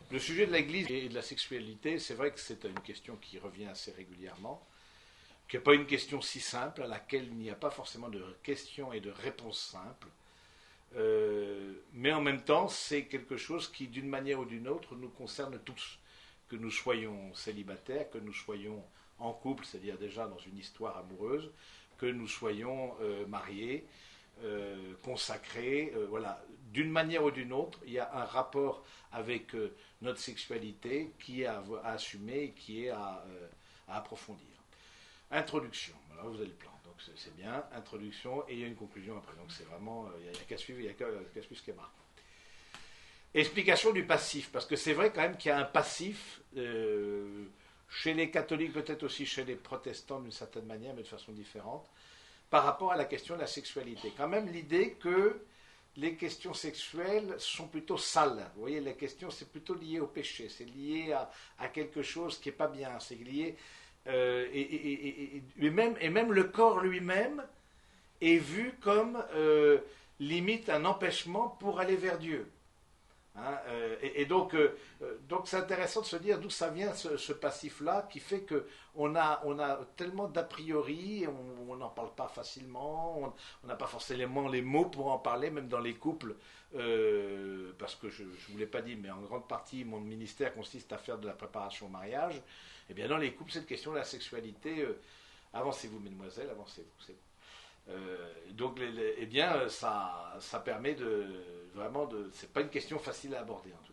Le sujet de l'Église et de la sexualité, c'est vrai que c'est une question qui revient assez régulièrement, qui n'est pas une question si simple, à laquelle il n'y a pas forcément de questions et de réponses simples. Mais en même temps, c'est quelque chose qui, d'une manière ou d'une autre, nous concerne tous. Que nous soyons célibataires, que nous soyons en couple, c'est-à-dire déjà dans une histoire amoureuse, que nous soyons mariés, consacrés, voilà. D'une manière ou d'une autre, il y a un rapport avec notre sexualité qui est à assumer et qui est à approfondir. Introduction, voilà, vous avez le plan, donc c'est bien, introduction, et il y a une conclusion après, donc c'est vraiment, il n'y a qu'à suivre, il n'y a qu'à suivre ce schéma. Explication du passif, parce que c'est vrai quand même qu'il y a un passif, chez les catholiques, peut-être aussi chez les protestants d'une certaine manière, mais de façon différente, par rapport à la question de la sexualité. Quand même l'idée que les questions sexuelles sont plutôt sales. Vous voyez, les questions, c'est plutôt lié au péché, c'est lié à quelque chose qui n'est pas bien, c'est lié... et même le corps lui-même est vu comme limite un empêchement pour aller vers Dieu. Hein, donc c'est intéressant de se dire d'où ça vient ce passif-là qui fait qu'on a tellement d'a priori, on n'en parle pas facilement, on n'a pas forcément les mots pour en parler, même dans les couples, parce que je ne vous l'ai pas dit, mais en grande partie mon ministère consiste à faire de la préparation au mariage. Et bien dans les couples, cette question de la sexualité, avancez-vous mesdemoiselles, avancez-vous, c'est bon. Donc, eh bien, ça permet vraiment c'est pas une question facile à aborder en tout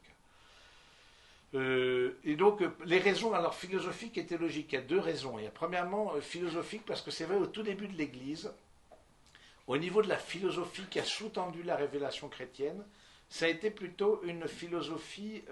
cas. Et donc, les raisons, alors philosophiques et théologiques, il y a deux raisons. Il y a premièrement philosophique, parce que c'est vrai, au tout début de l'Église, au niveau de la philosophie qui a sous-tendu la révélation chrétienne, ça a été plutôt une philosophie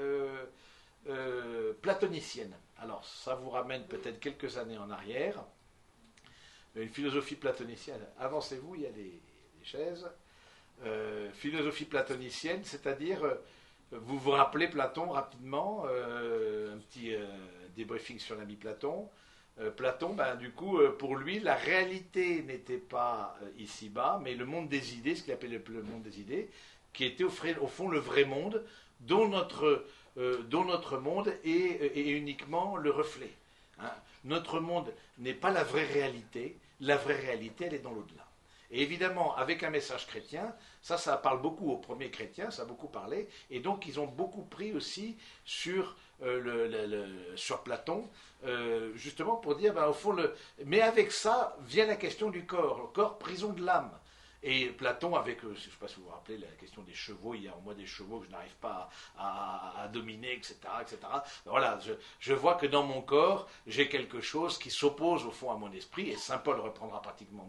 platonicienne. Alors, ça vous ramène peut-être quelques années en arrière. Une philosophie platonicienne, avancez-vous, il y a des chaises. Philosophie platonicienne, c'est-à-dire, vous vous rappelez Platon rapidement, un petit débriefing sur l'ami Platon. Platon, ben, du coup, pour lui, la réalité n'était pas ici-bas, mais le monde des idées, ce qu'il appelait le monde des idées, qui était au fond le vrai monde, dont notre monde est uniquement le reflet. Hein. Notre monde n'est pas la vraie réalité. La vraie réalité, elle est dans l'au-delà. Et évidemment, avec un message chrétien, ça parle beaucoup aux premiers chrétiens, ça a beaucoup parlé, et donc ils ont beaucoup pris aussi sur Platon, justement pour dire, ben, au fond, mais avec ça vient la question du corps, le corps prison de l'âme. Et Platon, avec, je ne sais pas si vous vous rappelez, la question des chevaux, il y a en moi des chevaux que je n'arrive pas à dominer, etc. etc. Voilà, je vois que dans mon corps, j'ai quelque chose qui s'oppose au fond à mon esprit, et Saint Paul reprendra pratiquement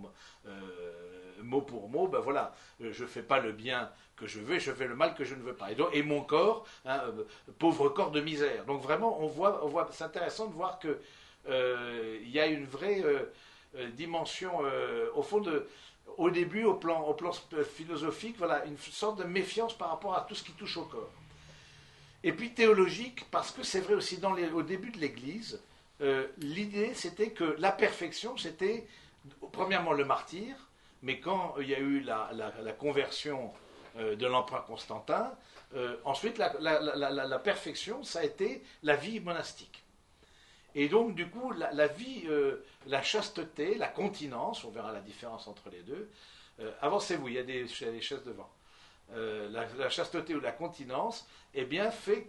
mot pour mot, ben voilà, je ne fais pas le bien que je veux, je fais le mal que je ne veux pas. Et mon corps, hein, pauvre corps de misère. Donc vraiment, on voit c'est intéressant de voir que il y a une vraie dimension, au fond au début, au plan philosophique, voilà, une sorte de méfiance par rapport à tout ce qui touche au corps. Et puis théologique, parce que c'est vrai aussi au début de l'Église, l'idée c'était que la perfection, c'était premièrement le martyr, mais quand il y a eu la conversion de l'empereur Constantin, ensuite la perfection, ça a été la vie monastique. Et donc, du coup, la vie, la chasteté, la continence, on verra la différence entre les deux. Avancez-vous, il y a des chaises devant. La chasteté ou la continence, eh bien,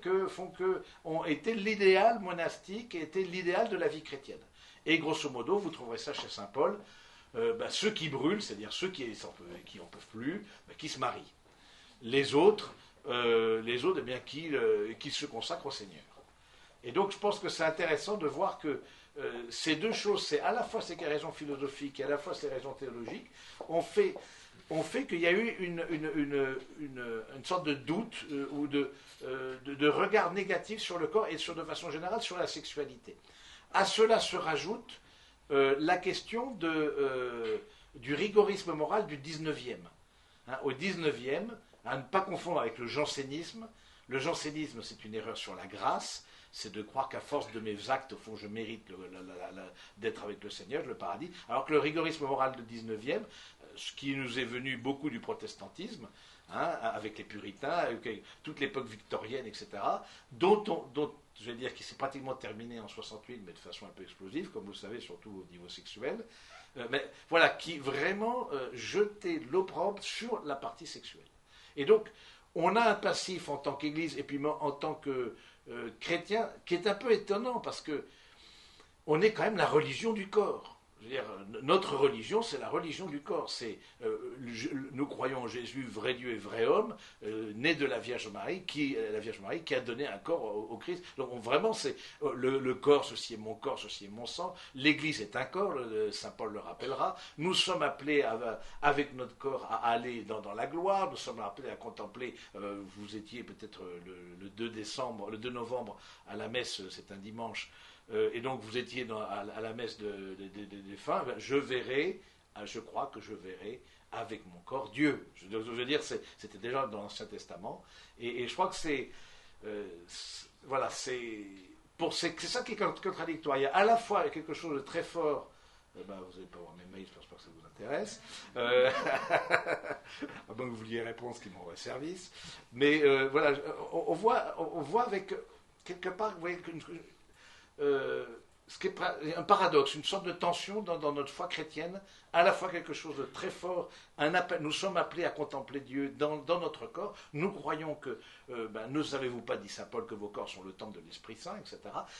ont été l'idéal monastique et était l'idéal de la vie chrétienne. Et grosso modo, vous trouverez ça chez Saint Paul, ceux qui brûlent, c'est-à-dire ceux qui n'en peuvent plus, qui se marient. Les autres eh bien, qui se consacrent au Seigneur. Et donc je pense que c'est intéressant de voir que ces deux choses, c'est à la fois ces raisons philosophiques et à la fois ces raisons théologiques, ont fait qu'il y a eu une sorte de doute ou de regard négatif sur le corps et de façon générale sur la sexualité. À cela se rajoute la question du rigorisme moral du 19e. Hein, au 19e, à ne pas confondre avec le jansénisme. Le jansénisme, c'est une erreur sur la grâce. C'est de croire qu'à force de mes actes, au fond, je mérite d'être avec le Seigneur, le paradis. Alors que le rigorisme moral du 19e, ce qui nous est venu beaucoup du protestantisme, avec les puritains, avec toute l'époque victorienne, etc., dont je vais dire, qui s'est pratiquement terminé en 68, mais de façon un peu explosive, comme vous le savez, surtout au niveau sexuel, mais voilà, qui vraiment jetait l'opprobre sur la partie sexuelle. Et donc, on a un passif en tant qu'Église, et puis en tant que chrétien, qui est un peu étonnant, parce que on est quand même la religion du corps. Je veux dire, notre religion, c'est la religion du corps. Nous croyons en Jésus, vrai Dieu et vrai homme, né de la Vierge Marie, qui a donné un corps au Christ. Donc vraiment, c'est le corps, ceci est mon corps, ceci est mon sang. L'Église est un corps, Saint Paul le rappellera. Nous sommes appelés avec notre corps à aller dans la gloire. Nous sommes appelés à contempler. Vous étiez peut-être le 2 novembre à la messe, c'est un dimanche. Et donc vous étiez à la messe des fins, je crois que je verrai avec mon corps Dieu. Je veux dire, c'était déjà dans l'Ancien Testament, et je crois que c'est ça qui est contradictoire. Il y a à la fois quelque chose de très fort. Vous n'allez pas voir mes mails, je ne pense pas que ça vous intéresse. À moins que vous vouliez répondre, ce qui me rendrait service. Mais voilà, on voit avec quelque part, vous voyez, ce qui est un paradoxe, une sorte de tension dans notre foi chrétienne, à la fois quelque chose de très fort, nous sommes appelés à contempler Dieu dans notre corps, nous croyons que, ne savez-vous pas, dit Saint Paul, que vos corps sont le temple de l'Esprit Saint, etc.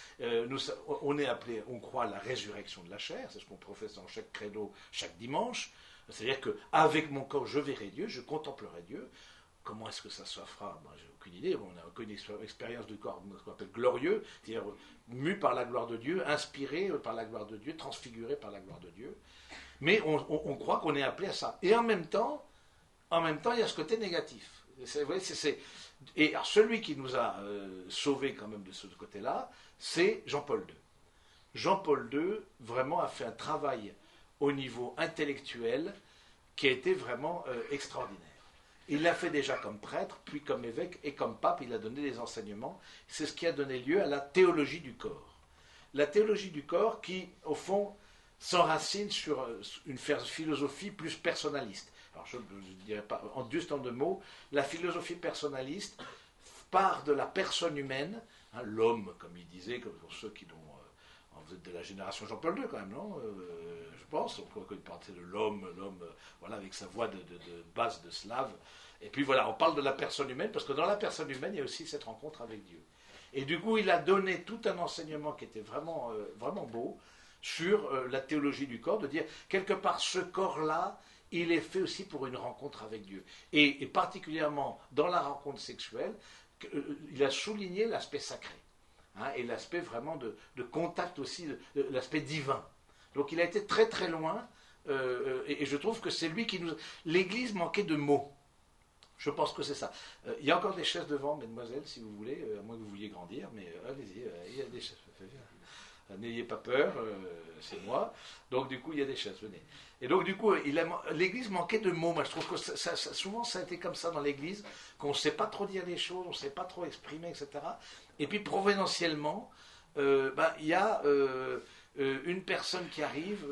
On est appelé, on croit à la résurrection de la chair, c'est ce qu'on professe dans chaque credo, chaque dimanche, c'est-à-dire qu'avec mon corps je verrai Dieu, je contemplerai Dieu. Comment est-ce que ça se fera? J'ai aucune idée. On a aucune expérience du corps, ce qu'on appelle glorieux, c'est-à-dire mu par la gloire de Dieu, inspiré par la gloire de Dieu, transfiguré par la gloire de Dieu. Mais on croit qu'on est appelé à ça. Et en même temps, il y a ce côté négatif. Et alors, celui qui nous a sauvés quand même de ce côté-là, c'est Jean-Paul II. Jean-Paul II, vraiment, a fait un travail au niveau intellectuel qui a été vraiment extraordinaire. Il l'a fait déjà comme prêtre, puis comme évêque et comme pape, il a donné des enseignements. C'est ce qui a donné lieu à la théologie du corps. La théologie du corps qui, au fond, s'enracine sur une philosophie plus personnaliste. Alors je ne dirais pas, juste en 2 mots, la philosophie personnaliste part de la personne humaine, l'homme, comme il disait, comme pour ceux qui l'ont... vous êtes de la génération Jean-Paul II quand même, non je pense, on peut parler de l'homme, voilà, avec sa voix de base de slave. Et puis voilà, on parle de la personne humaine, parce que dans la personne humaine, il y a aussi cette rencontre avec Dieu. Et du coup, il a donné tout un enseignement qui était vraiment, vraiment beau sur la théologie du corps, de dire, quelque part, ce corps-là, il est fait aussi pour une rencontre avec Dieu. Et particulièrement dans la rencontre sexuelle, il a souligné l'aspect sacré. Et l'aspect vraiment de contact aussi, l'aspect divin. Donc il a été très très loin, et je trouve que c'est lui qui nous... L'Église manquait de mots. Je pense que c'est ça. Il y a encore des chaises devant, mesdemoiselles, si vous voulez, à moins que vous vouliez grandir, mais allez-y, il y a des chaises. N'ayez pas peur, c'est moi. Donc du coup, il y a des chaises, venez. Et donc du coup, l'Église manquait de mots. Moi, je trouve que souvent, ça a été comme ça dans l'Église, qu'on ne sait pas trop dire les choses, on ne sait pas trop exprimer, etc. Et puis, providentiellement, il y a une personne qui arrive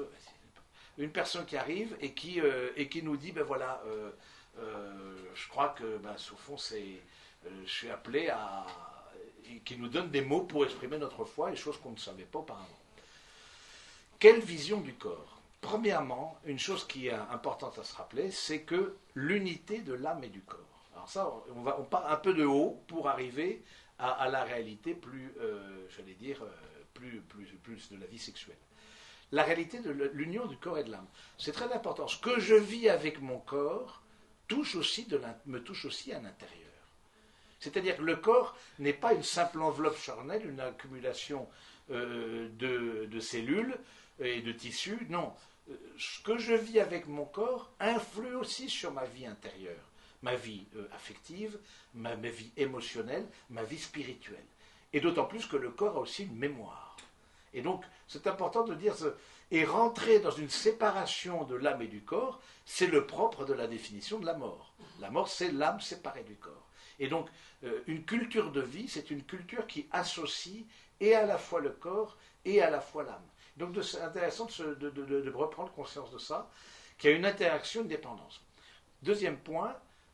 et qui nous dit, voilà, je crois que, au fond, je suis appelé à... et qui nous donne des mots pour exprimer notre foi, et choses qu'on ne savait pas auparavant. Quelle vision du corps? Premièrement, une chose qui est importante à se rappeler, c'est que l'unité de l'âme et du corps. Alors ça, on part un peu de haut pour arriver à la réalité plus, j'allais dire, plus de la vie sexuelle. La réalité de l'union du corps et de l'âme. C'est très important. Ce que je vis avec mon corps me touche aussi à l'intérieur. C'est-à-dire que le corps n'est pas une simple enveloppe charnelle, une accumulation de cellules et de tissus. Non. Ce que je vis avec mon corps influe aussi sur ma vie intérieure, ma vie affective, ma vie émotionnelle, ma vie spirituelle. Et d'autant plus que le corps a aussi une mémoire. Et donc, c'est important de dire, et rentrer dans une séparation de l'âme et du corps, c'est le propre de la définition de la mort. La mort, c'est l'âme séparée du corps. Et donc, une culture de vie, c'est une culture qui associe et à la fois le corps et à la fois l'âme. Donc, c'est intéressant de reprendre conscience de ça, qu'il y a une interaction, une dépendance. Deuxième point,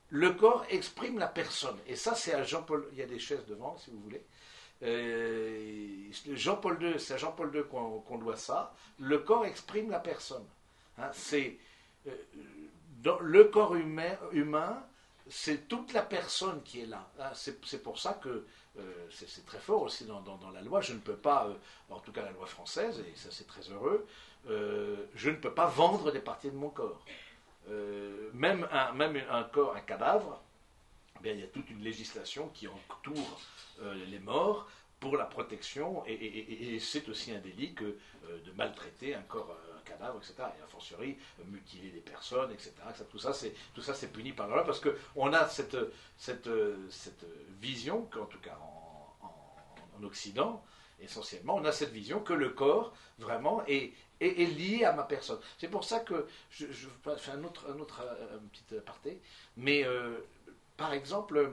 le corps exprime la personne. Et ça, c'est à Jean-Paul. Il y a des chaises devant, si vous voulez. Jean-Paul II, c'est à Jean-Paul II qu'on doit ça. Le corps exprime la personne. Hein, c'est dans le corps humain, c'est toute la personne qui est là. Hein, c'est pour ça que c'est très fort aussi dans la loi. Je ne peux pas, en tout cas la loi française, et ça c'est très heureux, je ne peux pas vendre des parties de mon corps. Même un corps, un cadavre, eh bien, il y a toute une législation qui entoure les morts pour la protection, et c'est aussi un délit que de maltraiter un corps, un cadavre, etc. Et a fortiori, mutiler des personnes, etc. Tout ça, c'est puni par la loi, parce qu'on a cette vision, qu'en tout cas en Occident, essentiellement, on a cette vision que le corps, vraiment, est lié à ma personne. C'est pour ça que, je fais un petit aparté, mais par exemple,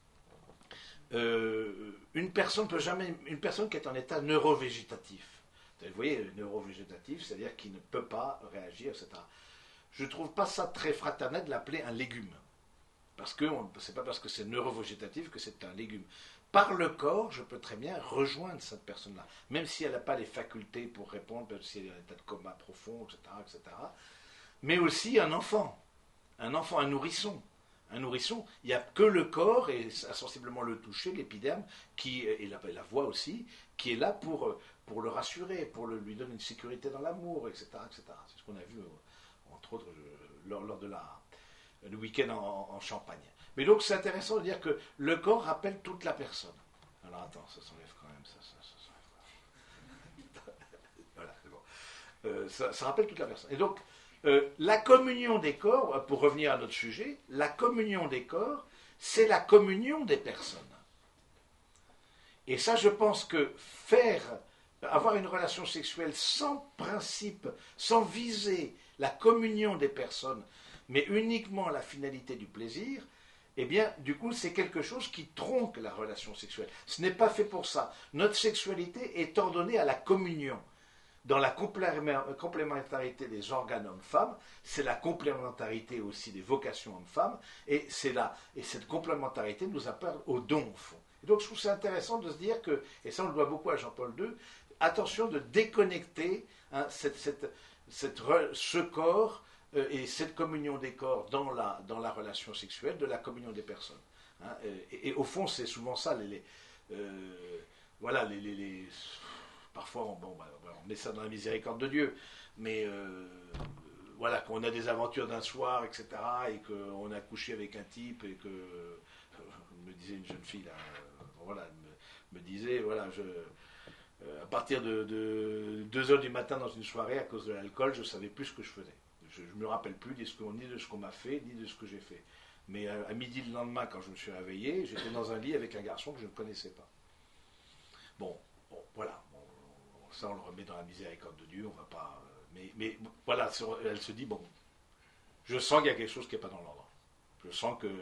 une personne qui est en état neurovégétatif, vous voyez, neurovégétatif, c'est-à-dire qui ne peut pas réagir, etc. Je ne trouve pas ça très fraternel de l'appeler un légume. Parce que c'est pas parce que c'est neurovégétatif que c'est un légume. Par le corps, je peux très bien rejoindre cette personne-là, même si elle n'a pas les facultés pour répondre, même si elle est en état de coma profond, etc., etc. Mais aussi un enfant, un nourrisson. Un nourrisson, il n'y a que le corps, et sensiblement le toucher, l'épiderme, et la voix aussi, qui est là pour le rassurer, pour lui donner une sécurité dans l'amour, etc., etc. C'est ce qu'on a vu, entre autres, lors de le week-end en Champagne. Mais donc c'est intéressant de dire que le corps rappelle toute la personne. Alors attends, ça s'enlève quand même, ça s'enlève. Voilà, c'est bon. Ça rappelle toute la personne. Et donc, la communion des corps, pour revenir à notre sujet, la communion des corps, c'est la communion des personnes. Et ça, je pense que avoir une relation sexuelle sans principe, sans viser la communion des personnes, mais uniquement la finalité du plaisir, eh bien, du coup, c'est quelque chose qui tronque la relation sexuelle. Ce n'est pas fait pour ça. Notre sexualité est ordonnée à la communion. Dans la complémentarité des organes hommes-femmes, c'est la complémentarité aussi des vocations hommes-femmes, et cette complémentarité nous appelle au don, au fond. Et donc, je trouve ça intéressant de se dire que, et ça on le doit beaucoup à Jean-Paul II, attention de déconnecter ce corps et cette communion des corps dans la relation sexuelle de la communion des personnes. Hein, et au fond, c'est souvent ça. Parfois, on met ça dans la miséricorde de Dieu, mais voilà, quand on a des aventures d'un soir, etc., et qu'on a couché avec un type, et que, me disait une jeune fille, là, voilà, me disait, voilà, à partir de 2 heures du matin dans une soirée, à cause de l'alcool, je ne savais plus ce que je faisais. Je ne me rappelle plus ni de ce qu'on m'a fait, ni de ce que j'ai fait. Mais à midi le lendemain, quand je me suis réveillé, j'étais dans un lit avec un garçon que je ne connaissais pas. Bon, voilà. Ça, on le remet dans la miséricorde de Dieu, on va pas. Mais voilà, elle se dit, bon, je sens qu'il y a quelque chose qui n'est pas dans l'ordre. Je sens que.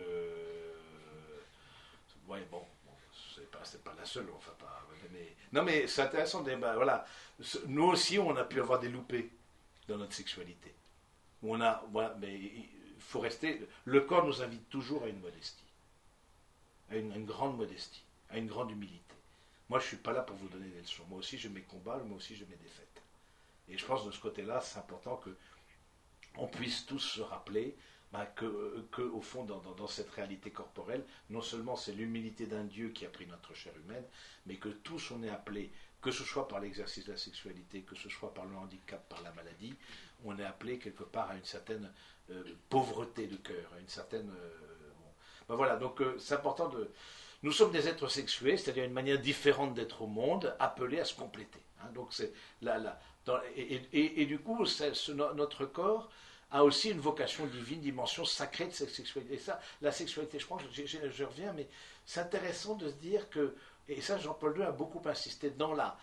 Ouais, bon, c'est pas la seule, enfin pas. Non, mais c'est intéressant, voilà. Nous aussi, on a pu avoir des loupés dans notre sexualité. Voilà, mais il faut rester. Le corps nous invite toujours à une modestie, à une grande modestie, à une grande humilité. Moi, je ne suis pas là pour vous donner des leçons. Moi aussi, j'ai mes combats, moi aussi, j'ai mes défaites. Et je pense de ce côté-là, c'est important qu'on puisse tous se rappeler que au fond, dans cette réalité corporelle, non seulement c'est l'humilité d'un Dieu qui a pris notre chair humaine, mais que tous on est appelés, que ce soit par l'exercice de la sexualité, que ce soit par le handicap, par la maladie, on est appelé quelque part à une certaine pauvreté de cœur, à une certaine... voilà, donc c'est important de... Nous sommes des êtres sexués, c'est-à-dire une manière différente d'être au monde, appelés à se compléter. Hein, donc c'est et du coup, notre corps a aussi une vocation divine, dimension sacrée de cette sexualité. Et ça, la sexualité, je pense, je reviens, mais c'est intéressant de se dire que, et ça Jean-Paul II a beaucoup insisté, dans la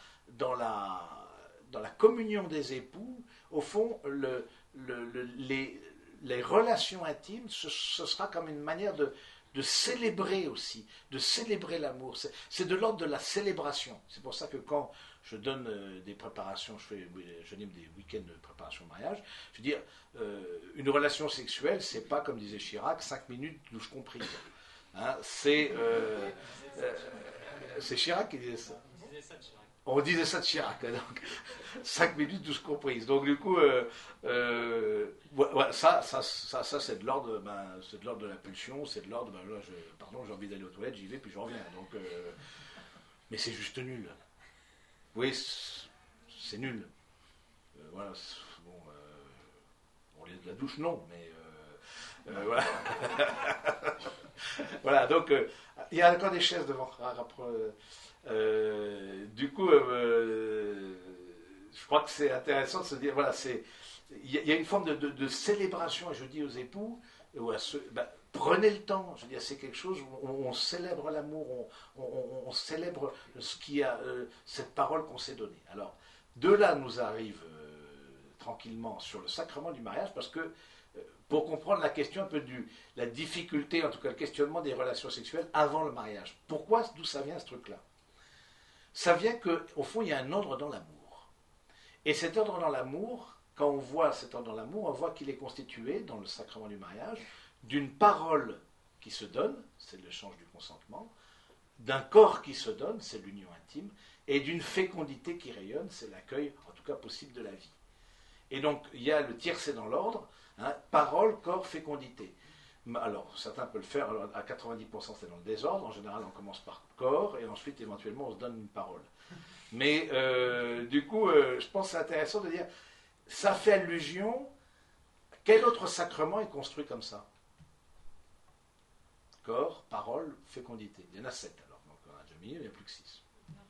communion des époux, au fond, les relations intimes, ce sera comme une manière de de célébrer aussi, de célébrer l'amour. C'est de l'ordre de la célébration. C'est pour ça que quand je donne des préparations, j'anime des week-ends de préparation au mariage, je veux dire, une relation sexuelle, c'est pas, comme disait Chirac, 5 minutes douche comprise. Hein, c'est Chirac qui disait ça. On disait ça de Chirac, donc 5 minutes douche comprise. Donc du coup, ça c'est de l'ordre, c'est de l'ordre de la pulsion, c'est de l'ordre, là, j'ai envie d'aller aux toilettes, j'y vais puis je reviens. Donc, mais c'est juste nul. Oui, c'est nul. Voilà, bon, pour de la douche non, mais voilà. Voilà, donc il y a encore des chaises devant. Du coup, je crois que c'est intéressant de se dire, voilà, il y a une forme de célébration, et je dis aux époux, prenez le temps, je veux dire, c'est quelque chose où on célèbre l'amour, on célèbre ce qui a, cette parole qu'on s'est donnée. Alors, de là nous arrive tranquillement sur le sacrement du mariage, parce que pour comprendre la question un peu la difficulté, en tout cas le questionnement des relations sexuelles avant le mariage. Pourquoi, d'où ça vient ce truc-là? Ça vient qu'au fond, il y a un ordre dans l'amour. Et cet ordre dans l'amour, quand on voit cet ordre dans l'amour, on voit qu'il est constitué, dans le sacrement du mariage, d'une parole qui se donne, c'est l'échange du consentement, d'un corps qui se donne, c'est l'union intime, et d'une fécondité qui rayonne, c'est l'accueil, en tout cas possible, de la vie. Et donc, il y a le tiercé dans l'ordre, hein, parole, corps, fécondité. Alors, certains peuvent le faire, alors, à 90% c'est dans le désordre, en général on commence par corps, et ensuite éventuellement on se donne une parole. Mais du coup, je pense que c'est intéressant de dire, ça fait allusion, quel autre sacrement est construit comme ça? Corps, parole, fécondité. Il y en a 7 alors, donc on a déjà mis, il n'y a plus que 6.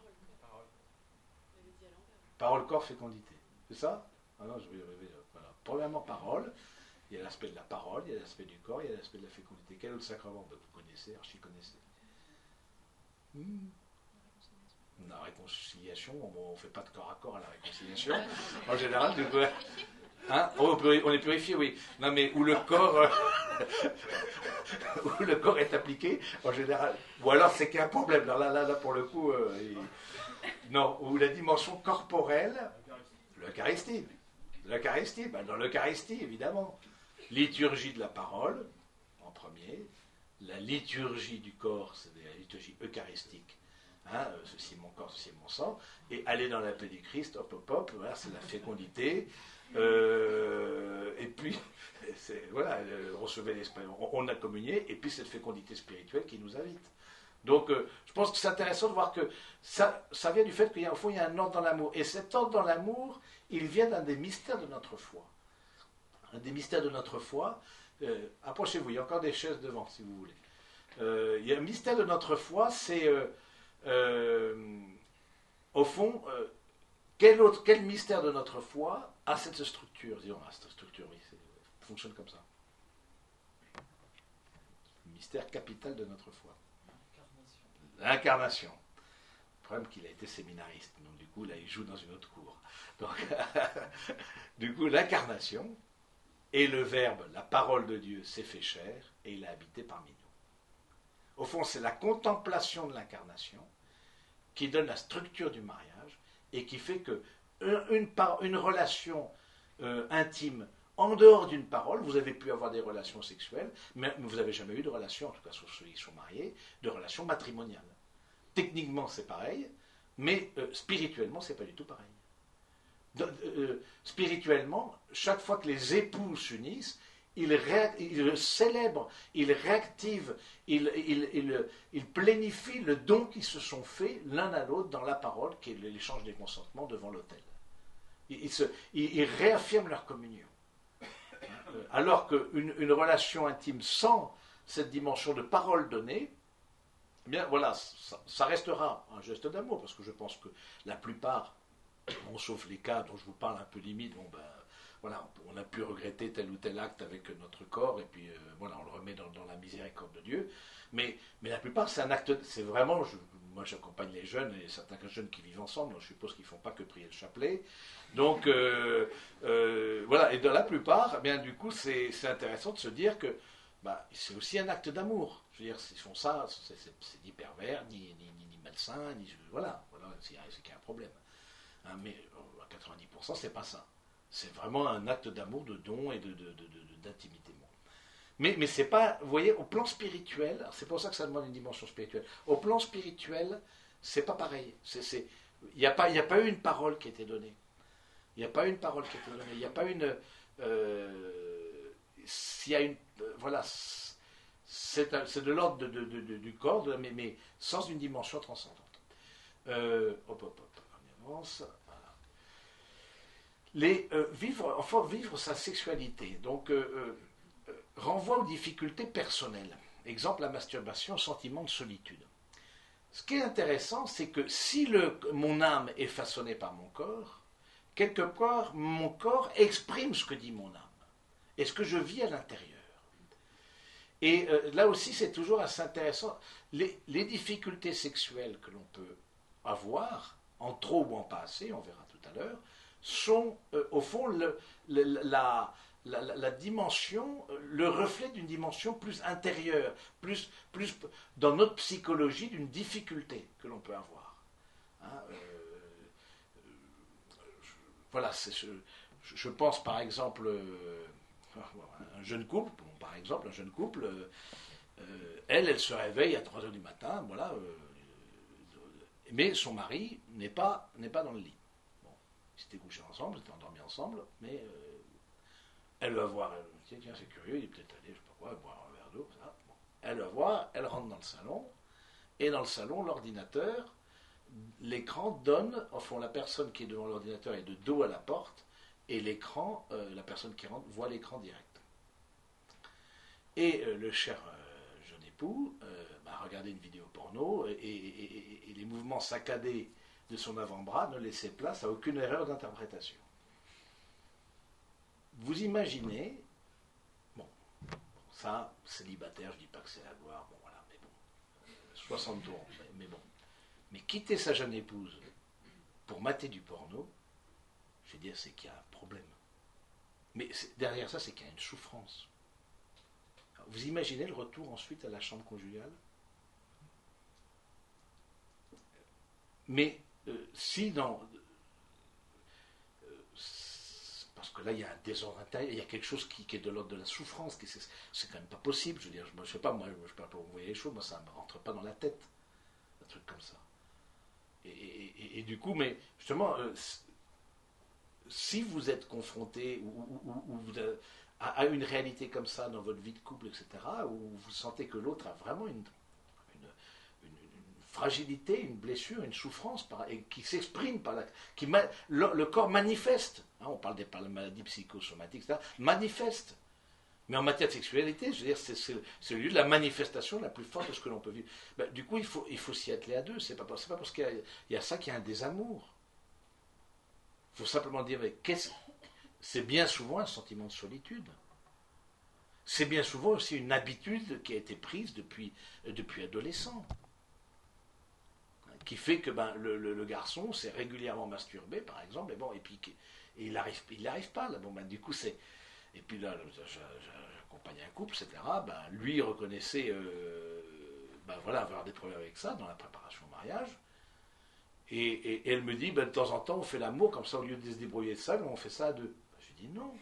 Parole, corps, fécondité. C'est ça? Ah non, voilà. Premièrement, parole. Il y a l'aspect de la parole, il y a l'aspect du corps, il y a l'aspect de la fécondité. Quel autre sacrement? Vous connaissez, archi-connaissez. La réconciliation, on ne fait pas de corps à corps à la réconciliation. En général, du coup, hein, on est purifié, oui. Non, mais où le corps, où le corps est appliqué, en général. Ou alors c'est qu'il y a un problème. Là pour le coup, non, ou la dimension corporelle, l'Eucharistie. L'Eucharistie, dans l'Eucharistie, évidemment. Liturgie de la parole, en premier. La liturgie du corps, c'est la liturgie eucharistique. Hein, ceci est mon corps, ceci est mon sang. Et aller dans la paix du Christ, hop, voilà, c'est la fécondité. Et puis, voilà, recevez l'esprit, on a communié, et puis cette fécondité spirituelle qui nous invite. Donc, je pense que c'est intéressant de voir que ça vient du fait qu'au fond, il y a un ordre dans l'amour. Et cet ordre dans l'amour, il vient d'un des mystères de notre foi. Un des mystères de notre foi, approchez-vous, il y a encore des chaises devant, si vous voulez. Il y a un mystère de notre foi, c'est, au fond, quel mystère de notre foi a cette structure? Disons, cette structure, oui, fonctionne comme ça. Le mystère capital de notre foi. L'incarnation. Le problème qu'il a été séminariste, donc du coup, là, il joue dans une autre cour. Donc, du coup, l'incarnation et le Verbe, la parole de Dieu, s'est fait chair et il a habité parmi nous. Au fond, c'est la contemplation de l'incarnation qui donne la structure du mariage et qui fait que une relation intime en dehors d'une parole, vous avez pu avoir des relations sexuelles, mais vous n'avez jamais eu de relation, en tout cas sur ceux qui sont mariés, de relation matrimoniale. Techniquement, c'est pareil, mais spirituellement, c'est pas du tout pareil. Spirituellement, chaque fois que les époux s'unissent, ils célèbrent, ils réactivent, ils plénifient le don qu'ils se sont fait l'un à l'autre dans la parole, qui est l'échange des consentements devant l'autel. Ils réaffirment leur communion. Alors qu'une relation intime sans cette dimension de parole donnée, eh bien voilà, ça restera un geste d'amour, parce que je pense que la plupart, sauf les cas dont je vous parle un peu limite, voilà, on a pu regretter tel ou tel acte avec notre corps, et puis voilà, on le remet dans la miséricorde de Dieu. Mais la plupart, c'est un acte, c'est vraiment, moi j'accompagne les jeunes, et certains jeunes qui vivent ensemble, donc je suppose qu'ils ne font pas que prier le chapelet. Donc, voilà, et dans la plupart, eh bien du coup, c'est intéressant de se dire que bah, c'est aussi un acte d'amour. Je veux dire, s'ils font ça, c'est ni pervers, ni malsain, voilà, c'est qu'il y a un problème. Hein, mais à 90%, c'est pas ça. C'est vraiment un acte d'amour, de don et d'intimité. Mais c'est pas, vous voyez, au plan spirituel, c'est pour ça que ça demande une dimension spirituelle. Au plan spirituel, c'est pas pareil. Il n'y a pas eu une parole qui a été donnée. Il n'y a pas eu une parole qui a été donnée. Il n'y a pas une. S'il y a une. Voilà. C'est de l'ordre du corps, mais sans une dimension transcendante. On avance. Voilà. Vivre sa sexualité. Donc. Renvoie aux difficultés personnelles. Exemple, la masturbation, sentiment de solitude. Ce qui est intéressant, c'est que si mon âme est façonnée par mon corps, quelque part, mon corps exprime ce que dit mon âme et ce que je vis à l'intérieur. Et là aussi, c'est toujours assez intéressant. Les difficultés sexuelles que l'on peut avoir, en trop ou en pas assez, on verra tout à l'heure, sont au fond la dimension, le reflet d'une dimension plus intérieure, plus dans notre psychologie d'une difficulté que l'on peut avoir. Hein, voilà, je pense par exemple un jeune couple, elle se réveille à 3 heures du matin, voilà, mais son mari n'est pas dans le lit. Bon, ils s'étaient couchés ensemble, ils étaient endormis ensemble, mais elle va voir, tiens, c'est curieux, il est peut-être allé, je sais pas quoi, boire un verre d'eau, ça. Bon. Elle va voir, elle rentre dans le salon, et dans le salon, l'ordinateur, l'écran donne, enfin la personne qui est devant l'ordinateur est de dos à la porte, et l'écran, la personne qui rentre, voit l'écran direct. Et le cher jeune époux regardait une vidéo porno, et les mouvements saccadés de son avant-bras ne laissaient place à aucune erreur d'interprétation. Vous imaginez, bon, ça, célibataire, je ne dis pas que c'est la gloire, bon voilà, mais bon, 60 tours, mais bon. Mais quitter sa jeune épouse pour mater du porno, je vais dire, c'est qu'il y a un problème. Mais derrière ça, c'est qu'il y a une souffrance. Alors, vous imaginez le retour ensuite à la chambre conjugale? Mais si dans... parce que là, il y a un désordre intérieur, il y a quelque chose qui est de l'ordre de la souffrance, c'est quand même pas possible. Je veux dire, je ne sais pas, moi, je ne sais pas pour vous voyez les choses, moi, ça ne me rentre pas dans la tête, un truc comme ça. Et du coup, mais justement, si vous êtes confronté à une réalité comme ça dans votre vie de couple, etc., où vous sentez que l'autre a vraiment une fragilité, une blessure, une souffrance, et qui s'exprime par le corps manifeste, hein, on parle des maladies psychosomatiques, etc., manifeste. Mais en matière de sexualité, je veux dire, c'est le lieu de la manifestation la plus forte de ce que l'on peut vivre. Ben, du coup, il faut s'y atteler à deux. C'est pas parce qu'il y a ça qu'il y a un désamour. Il faut simplement dire, mais c'est bien souvent un sentiment de solitude. C'est bien souvent aussi une habitude qui a été prise depuis adolescent, qui fait que le garçon s'est régulièrement masturbé, par exemple, et puis il n'arrive pas. Là. Bon, du coup, c'est... Et puis là, j'accompagnais un couple, etc. Lui reconnaissait avoir des problèmes avec ça dans la préparation au mariage. Et elle me dit, de temps en temps, on fait l'amour, comme ça, au lieu de se débrouiller seul, on fait ça à deux. Je dis non.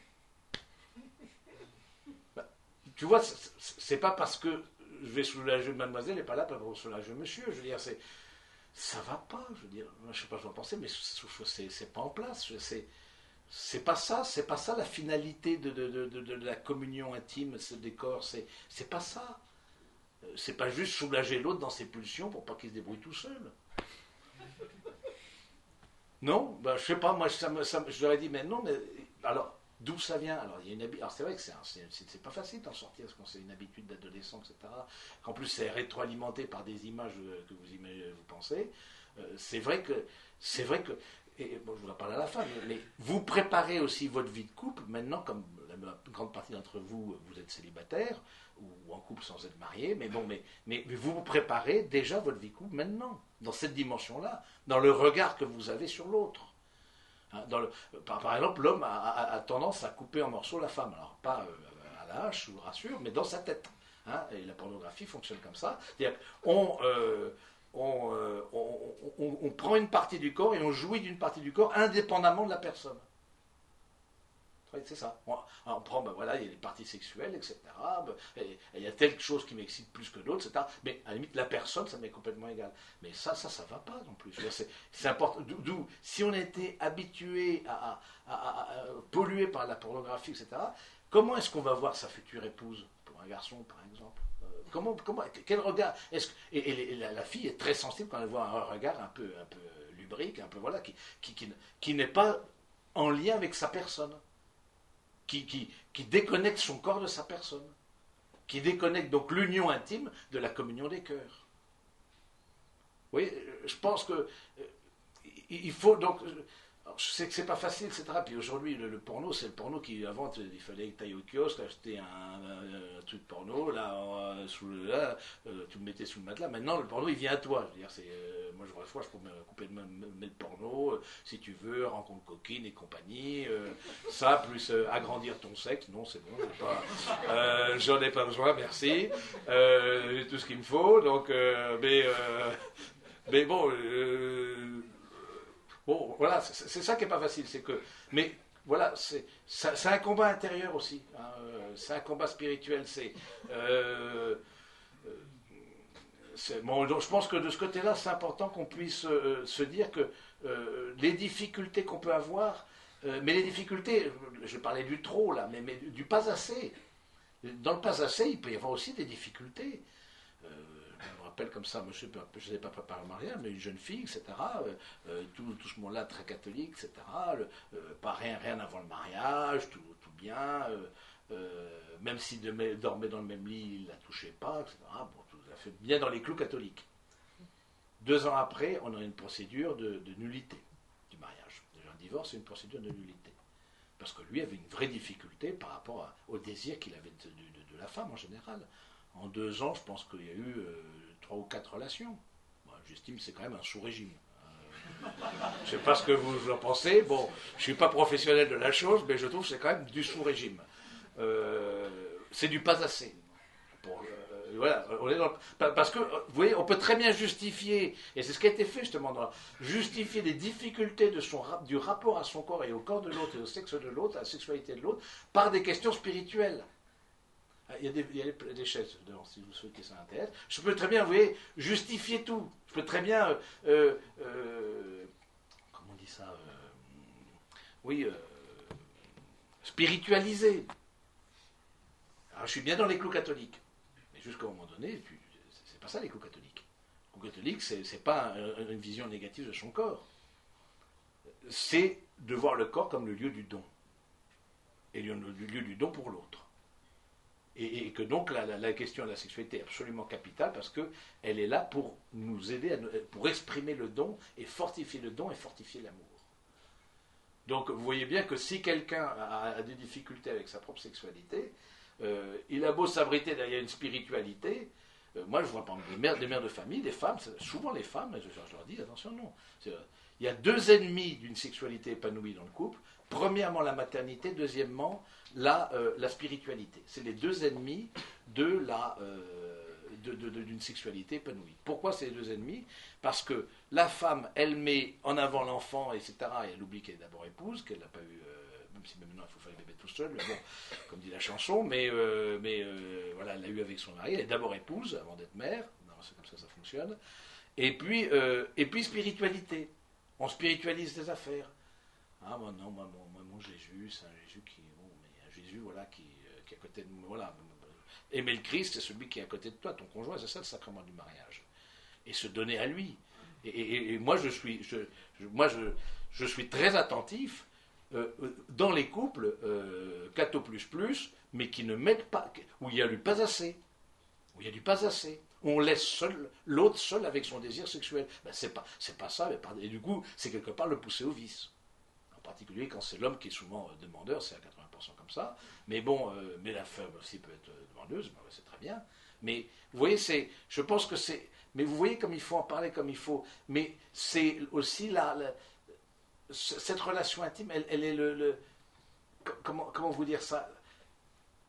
Tu vois, c'est pas parce que je vais soulager mademoiselle et pas là pour soulager monsieur. Je veux dire, ça va pas. Je veux dire, je sais pas ce que vous en pensez, mais c'est pas en place. C'est pas ça la finalité de la communion intime, ce décor, c'est pas ça. C'est pas juste soulager l'autre dans ses pulsions pour pas qu'il se débrouille tout seul. Non, je sais pas, moi je leur ai dit, mais non, mais alors d'où ça vient? Alors il y a une habitude, alors c'est vrai que c'est pas facile d'en sortir, parce que c'est une habitude d'adolescent, etc. Qu'en plus c'est rétroalimenté par des images que vous pensez. C'est vrai que et bon, je vous en parle à la fin, mais vous préparez aussi votre vie de couple, maintenant, comme la grande partie d'entre vous, vous êtes célibataire, ou en couple sans être marié, mais vous préparez déjà votre vie de couple maintenant, dans cette dimension-là, dans le regard que vous avez sur l'autre. Hein, par exemple, l'homme a tendance à couper en morceaux la femme, alors pas à là, je vous rassure, mais dans sa tête. Hein, et la pornographie fonctionne comme ça. C'est-à-dire on prend une partie du corps et on jouit d'une partie du corps indépendamment de la personne. C'est ça. On prend, ben voilà, il y a les parties sexuelles, etc. Et il y a telle chose qui m'excite plus que d'autres, etc. Mais à la limite, la personne, ça m'est complètement égal. Mais ça va pas non plus. C'est important. D'où, si on était habitué à polluer par la pornographie, etc., comment est-ce qu'on va voir sa future épouse, pour un garçon, par exemple quel regard la fille est très sensible quand elle voit un regard un peu lubrique, un peu voilà, qui n'est pas en lien avec sa personne. Qui déconnecte son corps de sa personne, qui déconnecte donc l'union intime de la communion des cœurs. Vous voyez, je pense que il faut donc. Alors je sais que c'est pas facile, etc. Puis aujourd'hui, le porno, c'est le porno qui avant, il fallait que tu ailles au kiosque, acheter un truc porno, là, tu le mettais sous le matelas. Maintenant, le porno, il vient à toi. Je veux dire, moi, je peux me couper de le porno, si tu veux, rencontre coquine et compagnie. Ça, plus agrandir ton sexe. Non, c'est bon, j'en ai pas besoin, merci. J'ai tout ce qu'il me faut. Donc, mais bon. Bon, voilà, c'est ça qui n'est pas facile, mais voilà, c'est un combat intérieur aussi, hein, c'est un combat spirituel, bon, donc je pense que de ce côté-là, c'est important qu'on puisse se dire que les difficultés qu'on peut avoir, mais les difficultés, je parlais du trop là, mais du pas assez. Dans le pas assez, il peut y avoir aussi des difficultés. Je me rappelle comme ça, je ne sais pas préparer le mariage, mais une jeune fille, etc. Tout ce monde-là très catholique, etc. Pas rien avant le mariage, tout bien. Même s'il dormait dans le même lit, il ne la touchait pas, etc. Bon, tout à fait bien dans les clous catholiques. 2 ans après, on a une procédure de nullité du mariage. Déjà, un divorce, c'est une procédure de nullité. Parce que lui avait une vraie difficulté par rapport au désir qu'il avait de la femme en général. En 2 ans, je pense qu'il y a eu 3 ou 4 relations. Moi, j'estime que c'est quand même un sous-régime. Je ne sais pas ce que vous en pensez. Bon, je ne suis pas professionnel de la chose, mais je trouve que c'est quand même du sous-régime. C'est du pas assez. Voilà, on est parce que, vous voyez, on peut très bien justifier, et c'est ce qui a été fait justement, justifier les difficultés du rapport à son corps et au corps de l'autre, et au sexe de l'autre, à la sexualité de l'autre, par des questions spirituelles. Il y a des chaises dehors, si vous souhaitez ça intéresse. Je peux très bien, vous voyez, justifier tout. Je peux très bien, comment on dit ça spiritualiser. Alors, je suis bien dans les clous catholiques. Mais jusqu'à un moment donné, c'est pas ça les clous catholiques. Les clous catholiques, c'est pas une vision négative de son corps. C'est de voir le corps comme le lieu du don. Et le lieu du don pour l'autre. Et que donc la question de la sexualité est absolument capitale parce qu'elle est là pour nous aider, pour exprimer le don et fortifier le don et fortifier l'amour. Donc vous voyez bien que si quelqu'un a des difficultés avec sa propre sexualité, il a beau s'abriter derrière une spiritualité, moi je vois par exemple des mères de famille, des femmes, souvent les femmes, je leur dis attention non, il y a 2 ennemis d'une sexualité épanouie dans le couple. Premièrement la maternité, deuxièmement la spiritualité. C'est les 2 ennemis d'une sexualité épanouie. Pourquoi c'est les 2 ennemis ? Parce que la femme, elle met en avant l'enfant, etc. Et elle oublie qu'elle est d'abord épouse, qu'elle n'a pas eu, même si maintenant il faut faire le bébé tout seul, mais bon, comme dit la chanson, mais voilà, elle l'a eu avec son mari, elle est d'abord épouse avant d'être mère, non, c'est comme ça que ça fonctionne. Et puis spiritualité. On spiritualise des affaires. Ah, moi, non, mon Jésus, c'est un Jésus qui. Bon, mais un Jésus, voilà, qui est à côté de moi. Voilà. Aimer le Christ, c'est celui qui est à côté de toi, ton conjoint, c'est ça le sacrement du mariage. Et se donner à lui. Et moi, je suis très attentif dans les couples catho++, mais qui ne mettent pas. Où il y a du pas assez. Où il y a du pas assez. On laisse l'autre seul avec son désir sexuel. Ben, c'est pas ça. Et du coup, c'est quelque part le pousser au vice. En particulier quand c'est l'homme qui est souvent demandeur, c'est à 80% comme ça. Mais bon, mais la femme aussi peut être demandeuse, ben, c'est très bien. Mais vous voyez, je pense que c'est. Mais vous voyez comme il faut en parler comme il faut. Mais c'est aussi cette relation intime, elle est comment vous dire ça ?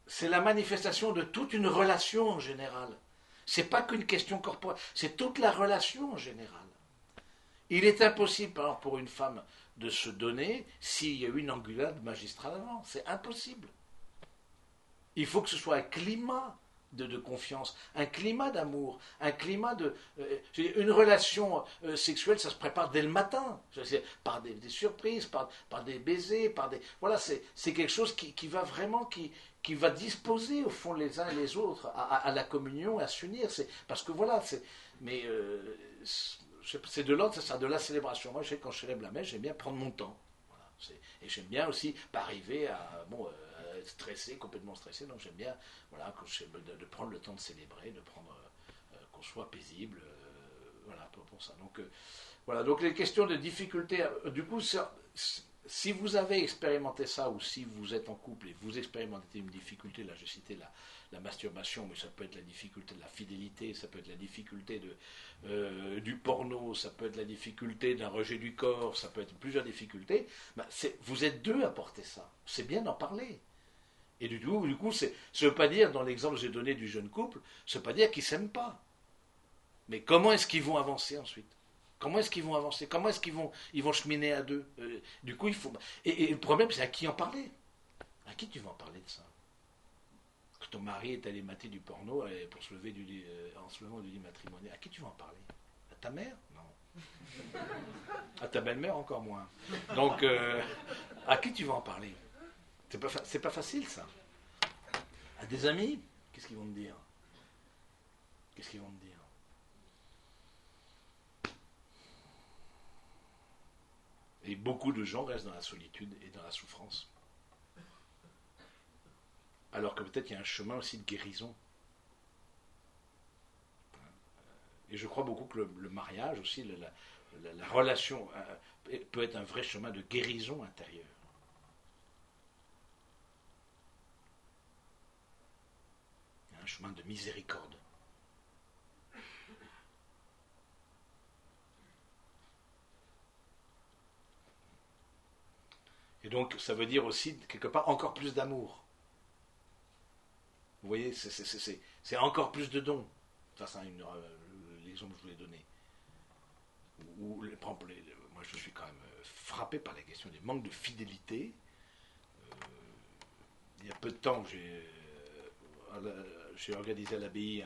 c'est la manifestation de toute une relation en général. C'est pas qu'une question corporelle, c'est toute la relation en général. Il est impossible, par exemple, pour une femme de se donner s'il y a eu une engueulade magistrale avant. C'est impossible. Il faut que ce soit un climat de confiance, un climat d'amour, un climat de... une relation sexuelle, ça se prépare dès le matin, par des surprises, par des baisers, par des... Voilà, c'est quelque chose qui va vraiment... qui va disposer, au fond, les uns et les autres à la communion, à s'unir. Parce que voilà, mais c'est de l'ordre, c'est ça, de la célébration. Moi, quand je célèbre la messe, j'aime bien prendre mon temps. Voilà, et j'aime bien aussi pas arriver à... stressé, complètement stressé, donc j'aime bien voilà, de prendre le temps de célébrer, de prendre qu'on soit paisible, voilà, pour ça. Donc, voilà, donc les questions de difficulté, du coup, si vous avez expérimenté ça, ou si vous êtes en couple et vous expérimentez une difficulté, là j'ai cité la masturbation, mais ça peut être la difficulté de la fidélité, ça peut être la difficulté du porno, ça peut être la difficulté d'un rejet du corps, ça peut être plusieurs difficultés, ben vous êtes deux à porter ça, c'est bien d'en parler. Et du coup, ça ne veut pas dire, dans l'exemple que j'ai donné du jeune couple, ça ne veut pas dire qu'ils ne s'aiment pas. Mais comment est-ce qu'ils vont avancer ensuite? Comment est-ce qu'ils vont avancer? Comment est-ce qu'ils vont cheminer à deux? Du coup, il faut... Et le problème, c'est à qui en parler? À qui tu vas en parler de ça? Que ton mari est allé mater du porno pour se lever en se levant du lit matrimonial. À qui tu vas en parler? À ta mère? Non. À ta belle-mère, encore moins. Donc, à qui tu vas en parler? C'est pas facile, ça. À des amis, qu'est-ce qu'ils vont te dire? Qu'est-ce qu'ils vont te dire? Et beaucoup de gens restent dans la solitude et dans la souffrance. Alors que peut-être il y a un chemin aussi de guérison. Et je crois beaucoup que le mariage aussi, la relation peut être un vrai chemin de guérison intérieure. Un chemin de miséricorde. Et donc, ça veut dire aussi, quelque part, encore plus d'amour. Vous voyez, c'est encore plus de dons. Ça, c'est l'exemple que je voulais donner. Par exemple, moi, je suis quand même frappé par la question des manques de fidélité. Il y a peu de temps, j'ai organisé à l'abbaye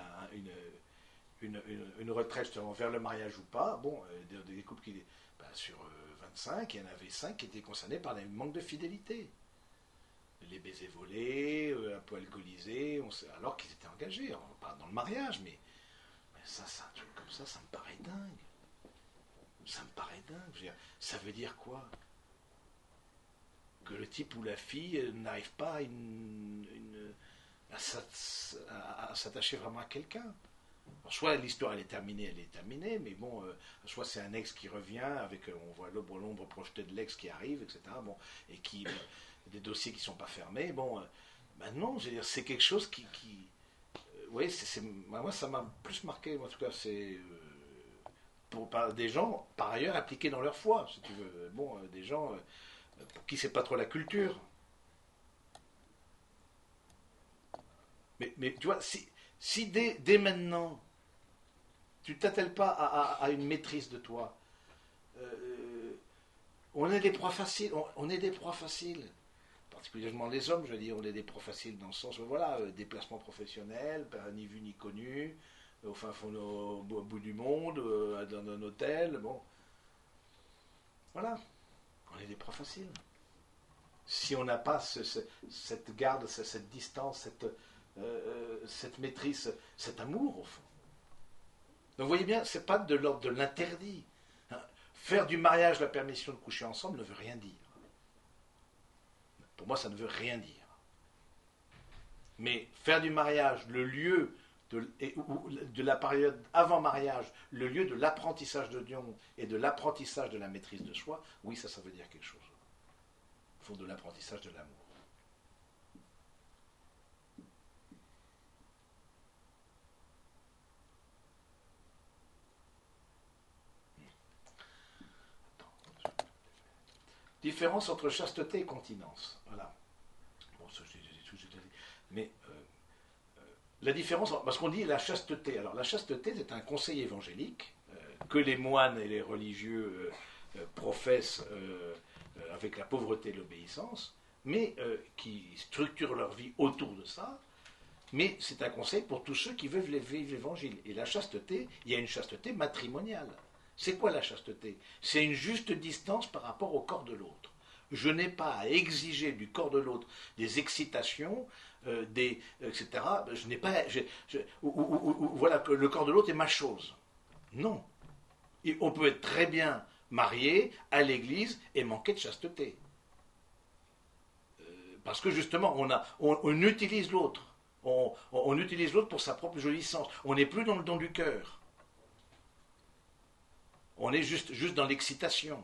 une retraite justement vers le mariage ou pas. Bon, des couples sur 25, il y en avait 5 qui étaient concernés par des manques de fidélité. Les baisers volés, un peu alcoolisés, alors qu'ils étaient engagés, pas dans le mariage, mais ça, un truc comme ça me paraît dingue. Ça me paraît dingue. Je veux dire, ça veut dire quoi? Que le type ou la fille n'arrive pas à s'attacher vraiment à quelqu'un. Alors, soit l'histoire elle est terminée, mais bon, soit c'est un ex qui revient, on voit l'ombre projetée de l'ex qui arrive, etc. Bon, et des dossiers qui ne sont pas fermés. Bon, non, je veux dire, c'est quelque chose oui, moi ça m'a plus marqué, en tout cas, c'est par des gens, par ailleurs, impliqués dans leur foi, si tu veux. Bon, des gens pour qui c'est pas trop la culture. Mais tu vois, si dès maintenant, tu t'attelles pas à une maîtrise de toi, on est des proies faciles. On est des proies faciles. Particulièrement les hommes, je veux dire, on est des proies faciles dans le sens où, voilà, déplacement professionnel, ni vu ni connu, au fin fond, au bout du monde, dans un hôtel, bon. Voilà, on est des proies faciles. Si on n'a pas cette garde, cette distance, cette maîtrise, cet amour, au fond. Donc vous voyez bien, c'est pas de l'ordre de l'interdit. Faire du mariage la permission de coucher ensemble ne veut rien dire. Pour moi, ça ne veut rien dire. Mais faire du mariage le lieu de la période avant mariage, le lieu de l'apprentissage de Dieu et de l'apprentissage de la maîtrise de soi, oui, ça veut dire quelque chose. Il faut de l'apprentissage de l'amour. Différence entre chasteté et continence. Voilà. Bon, ça, j'ai dit. Mais la différence, parce qu'on dit la chasteté. Alors la chasteté, c'est un conseil évangélique que les moines et les religieux professent avec la pauvreté et l'obéissance, mais qui structurent leur vie autour de ça. Mais c'est un conseil pour tous ceux qui veulent vivre l'évangile. Et la chasteté, il y a une chasteté matrimoniale. C'est quoi la chasteté? C'est une juste distance par rapport au corps de l'autre. Je n'ai pas à exiger du corps de l'autre des excitations, etc. Je n'ai pas, voilà, que le corps de l'autre est ma chose. Non. Et on peut être très bien marié à l'église et manquer de chasteté. Parce que justement, on utilise l'autre. On utilise l'autre pour sa propre jouissance. On n'est plus dans le don du cœur. On est juste dans l'excitation.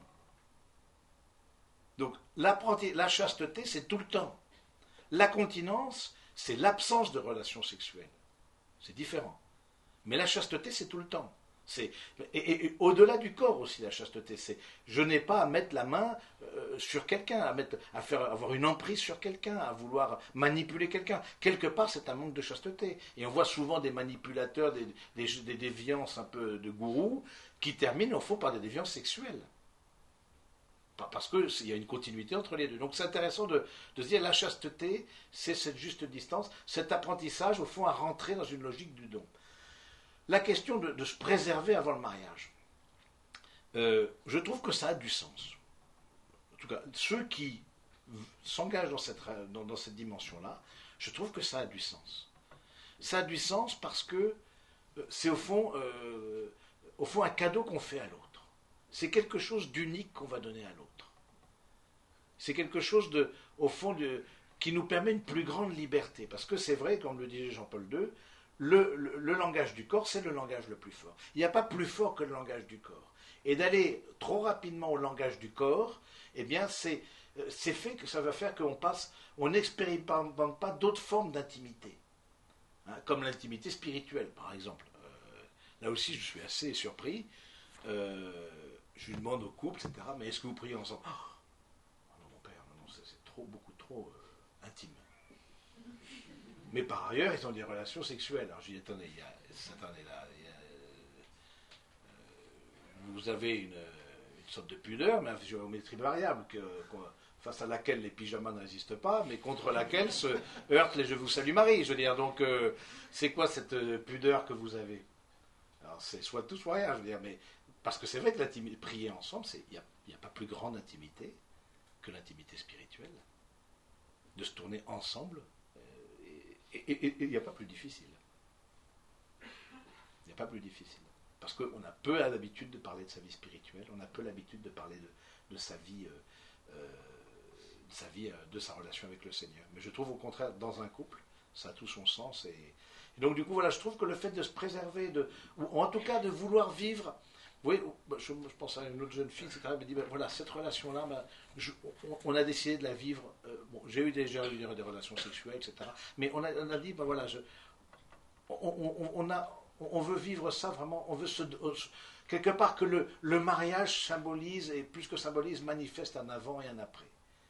Donc la chasteté, c'est tout le temps. La continence, c'est l'absence de relations sexuelles. C'est différent. Mais la chasteté, c'est tout le temps. Et au-delà du corps aussi, la chasteté, c'est je n'ai pas à mettre la main sur quelqu'un, avoir une emprise sur quelqu'un, à vouloir manipuler quelqu'un. Quelque part, c'est un manque de chasteté. Et on voit souvent des manipulateurs, des déviances un peu de gourous, qui terminent au fond par des déviances sexuelles. Parce qu'il y a une continuité entre les deux. Donc c'est intéressant de se dire la chasteté, c'est cette juste distance, cet apprentissage au fond à rentrer dans une logique du don. La question de se préserver avant le mariage, je trouve que ça a du sens. En tout cas, ceux qui s'engagent dans cette dimension-là, je trouve que ça a du sens. Ça a du sens parce que c'est au fond un cadeau qu'on fait à l'autre. C'est quelque chose d'unique qu'on va donner à l'autre. C'est quelque chose qui nous permet une plus grande liberté. Parce que c'est vrai, comme le disait Jean-Paul II, le langage du corps, c'est le langage le plus fort. Il n'y a pas plus fort que le langage du corps. Et d'aller trop rapidement au langage du corps, eh bien, c'est fait que ça va faire on n'expérimente pas d'autres formes d'intimité. Hein, comme l'intimité spirituelle, par exemple. Là aussi, je suis assez surpris. Je lui demande au couple, etc., mais est-ce que vous priez ensemble? Oh non, mon père, non, c'est beaucoup trop intime. Mais par ailleurs, ils ont des relations sexuelles. Alors je dis, attendez, vous avez une sorte de pudeur, mais une géométrie variable, face à laquelle les pyjamas ne résistent pas, mais contre laquelle se heurtent les Je vous salue Marie. Je veux dire, donc, c'est quoi cette pudeur que vous avez? Alors c'est soit tout, soit rien, je veux dire, mais parce que c'est vrai que prier ensemble, il n'y a pas plus grande intimité que l'intimité spirituelle. De se tourner ensemble, et il n'y a pas plus difficile. Il n'y a pas plus difficile. Parce qu'on a peu l'habitude de parler de sa vie spirituelle, on a peu l'habitude de parler de sa vie, de sa relation avec le Seigneur. Mais je trouve au contraire, dans un couple, ça a tout son sens. Et donc du coup, voilà, je trouve que le fait de se préserver, ou en tout cas de vouloir vivre, oui, je pense à une autre jeune fille, etc., elle me dit, ben, voilà, cette relation-là, on a décidé de la vivre, j'ai eu déjà eu des relations sexuelles, etc., mais on a dit, ben voilà, on veut vivre ça vraiment, on veut quelque part que le mariage symbolise, et plus que symbolise, manifeste un avant et un après.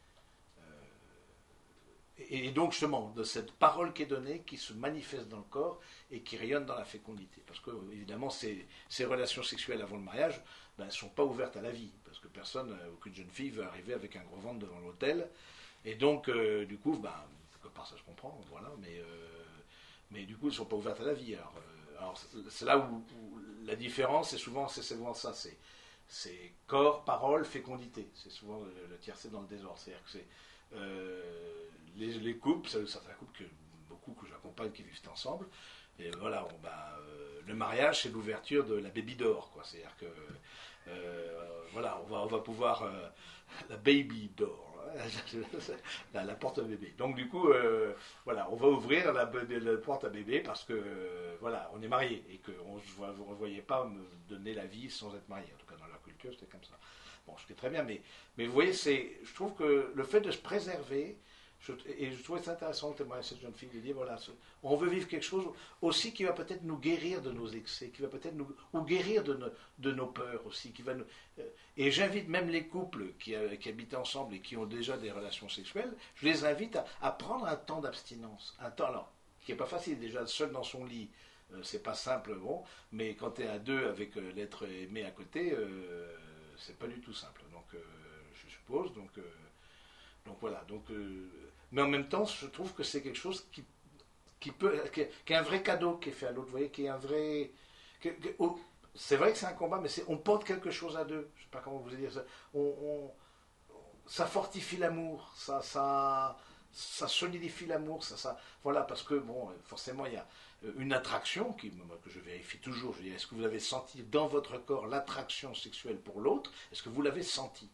Et donc justement, de cette parole qui est donnée, qui se manifeste dans le corps et qui rayonne dans la fécondité. Parce que évidemment, ces relations sexuelles avant le mariage ne sont pas ouvertes à la vie. Parce que aucune jeune fille veut arriver avec un gros ventre devant l'autel. Et donc, du coup, quelque part ça se comprend, voilà, mais du coup, elles ne sont pas ouvertes à la vie. Alors c'est là où la différence, c'est souvent ça, c'est corps, parole, fécondité. C'est souvent le tiercé dans le désordre. C'est-à-dire que c'est les couples, certains couples que j'accompagne qui vivent ensemble, et voilà, le mariage c'est l'ouverture de la baby door, quoi. C'est-à-dire que voilà, on va pouvoir la baby door, la porte à bébé. Donc du coup, voilà, on va ouvrir la porte à bébé parce que voilà, on est marié et qu'on ne voyait pas me donner la vie sans être marié. En tout cas, dans leur culture, c'était comme ça. Bon, c'était très bien, mais vous voyez, je trouve que le fait de se préserver, Et je trouvais ça intéressant le témoignage de cette jeune fille de dire voilà, on veut vivre quelque chose aussi qui va peut-être nous guérir de nos excès, qui va peut-être ou guérir de nos peurs aussi. Et j'invite même les couples qui habitent ensemble et qui ont déjà des relations sexuelles, je les invite à prendre un temps d'abstinence. Un temps, alors, qui n'est pas facile, déjà seul dans son lit, c'est pas simple, bon, mais quand tu es à deux avec l'être aimé à côté, c'est pas du tout simple. Donc, je suppose, donc voilà. Mais en même temps, je trouve que c'est quelque chose qui est un vrai cadeau qui est fait à l'autre, vous voyez, qui est un vrai. C'est vrai que c'est un combat, mais on porte quelque chose à deux. Je ne sais pas comment vous dire ça. Ça fortifie l'amour, ça solidifie l'amour, voilà, parce que bon, forcément, il y a une attraction que je vérifie toujours. Je dis, est-ce que vous avez senti dans votre corps l'attraction sexuelle pour l'autre? Est-ce que vous l'avez senti?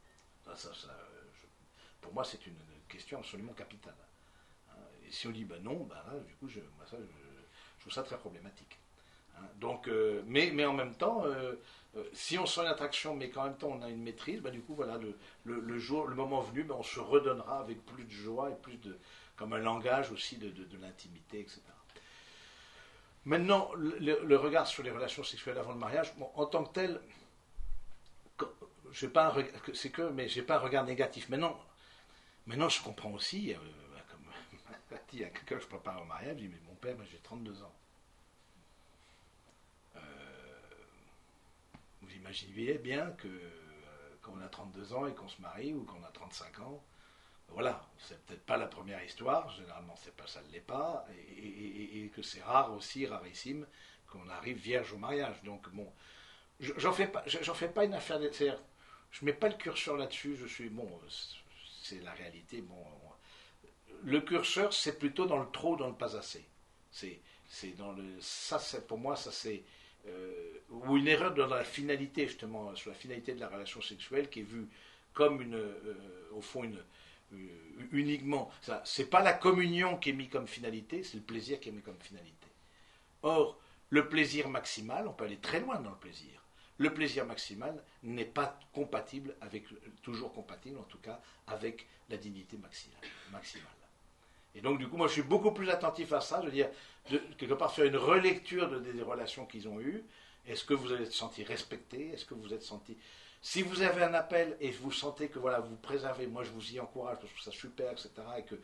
Pour moi, c'est une question absolument capitale. Et si on dit non, là, du coup, je trouve ça très problématique. Donc, mais en même temps, si on sent une attraction, mais qu'en même temps on a une maîtrise, du coup, voilà, le moment venu, on se redonnera avec plus de joie et plus comme un langage aussi de l'intimité, etc. Maintenant, le regard sur les relations sexuelles avant le mariage, en tant que tel, j'ai pas un regard négatif. Maintenant, je comprends aussi, comme il y a quelqu'un que je prépare au mariage, je dis, mais mon père, j'ai 32 ans. Vous imaginez bien que quand on a 32 ans et qu'on se marie, ou qu'on a 35 ans, voilà, c'est peut-être pas la première histoire, généralement ça ne l'est pas, et que c'est rare aussi, rarissime, qu'on arrive vierge au mariage. Donc bon, j'en fais pas une affaire, c'est-à-dire, je mets pas le curseur là-dessus, c'est la réalité, le curseur c'est plutôt dans le trop, dans le pas assez. C'est dans pour moi, ça c'est ou une erreur dans la finalité, justement, sur la finalité de la relation sexuelle qui est vue comme au fond, uniquement. C'est pas la communion qui est mise comme finalité, c'est le plaisir qui est mis comme finalité. Or, le plaisir maximal, on peut aller très loin dans le plaisir. Le plaisir maximal n'est pas toujours compatible en tout cas, avec la dignité maximale. Et donc, du coup, moi, je suis beaucoup plus attentif à ça, je veux dire, quelque part faire une relecture des relations qu'ils ont eues. Est-ce que vous avez senti respecté? Est-ce que vous êtes senti... Si vous avez un appel et vous sentez que voilà, vous préservez, moi je vous y encourage, parce que je trouve ça super, etc., et que